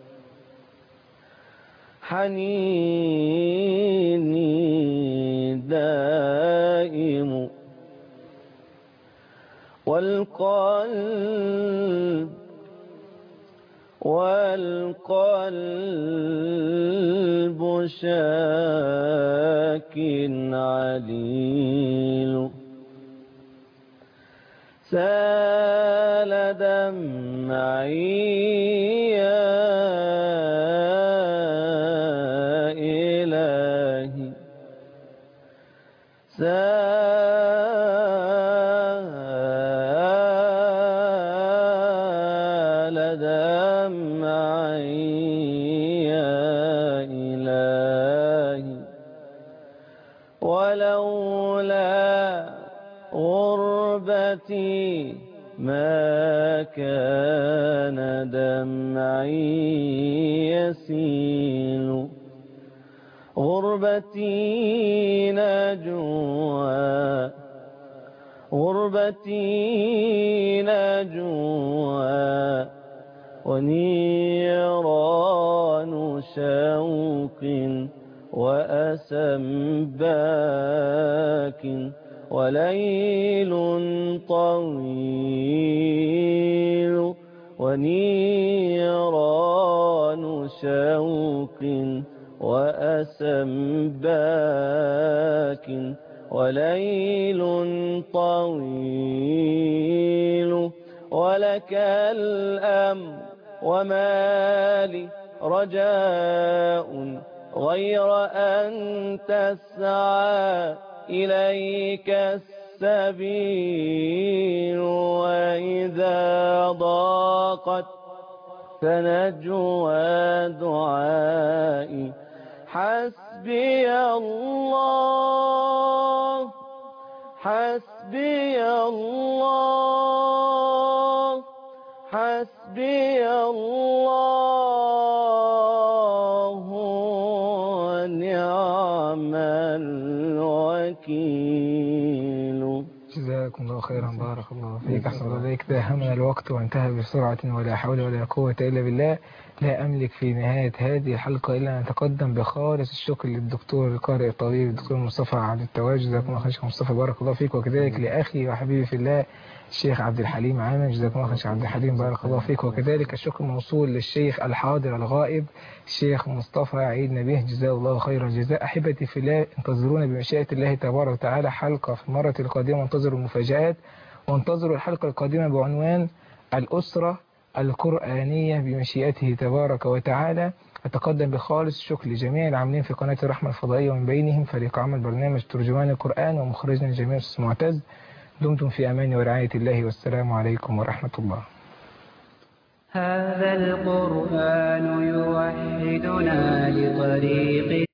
حنيني دائم والقلب والقلب شاك عليل سال دمعي يا إلهي سال دمعي يا إلهي ولولا غربتي ما كان دمعي يسيل غربتي نجوى غربتي نجوى ونيران شوق وأسم باك وليل طويل ونيران شوق وأسم باك وليل طويل ولك الأمر وما لي رجاء غير أن تسعى إليك السبيل وإذا ضاقت فنجوى دعائي حسبي الله حسبي الله حسبي الله ونعم الوكيل. جزاكم الله خيرا، بارك الله فيك، أحسن الله إليك. داهمنا الوقت وانتهى بسرعة ولا حول ولا قوة إلا بالله. لا أملك في نهاية هذه الحلقة إلا أن أتقدم بخالص الشكر للدكتور القارئ الطبيب الدكتور مصطفى عبد التواجد. جزاكم الله خير مصطفى، بارك الله فيك، وكذلك لأخي وحبيبي في الله الشيخ عبد الحليم عامر. جزاكم الله خير عبد الحليم، بارك الله فيك، وكذلك الشكر موصول للشيخ الحاضر الغائب الشيخ مصطفى عيد نبيه، جزاه الله خير الجزاء. أحبتي في الله، انتظرونا بمشيئة الله تبارك وتعالى حلقة في المرة القادمة، وانتظروا المفاجآت، وانتظروا الحلقة القادمة بعنوان الأسرة القرآنية بمشيئته تبارك وتعالى. أتقدم بخالص الشكر لجميع العاملين في قناة الرحمة الفضائية، ومن بينهم فريق عمل برنامج ترجمان القرآن ومخرجنا الجميل أستاذ معتز. دمتم في أمان ورعاية الله، والسلام عليكم ورحمة الله. هذا القرآن يوحدنا لطريق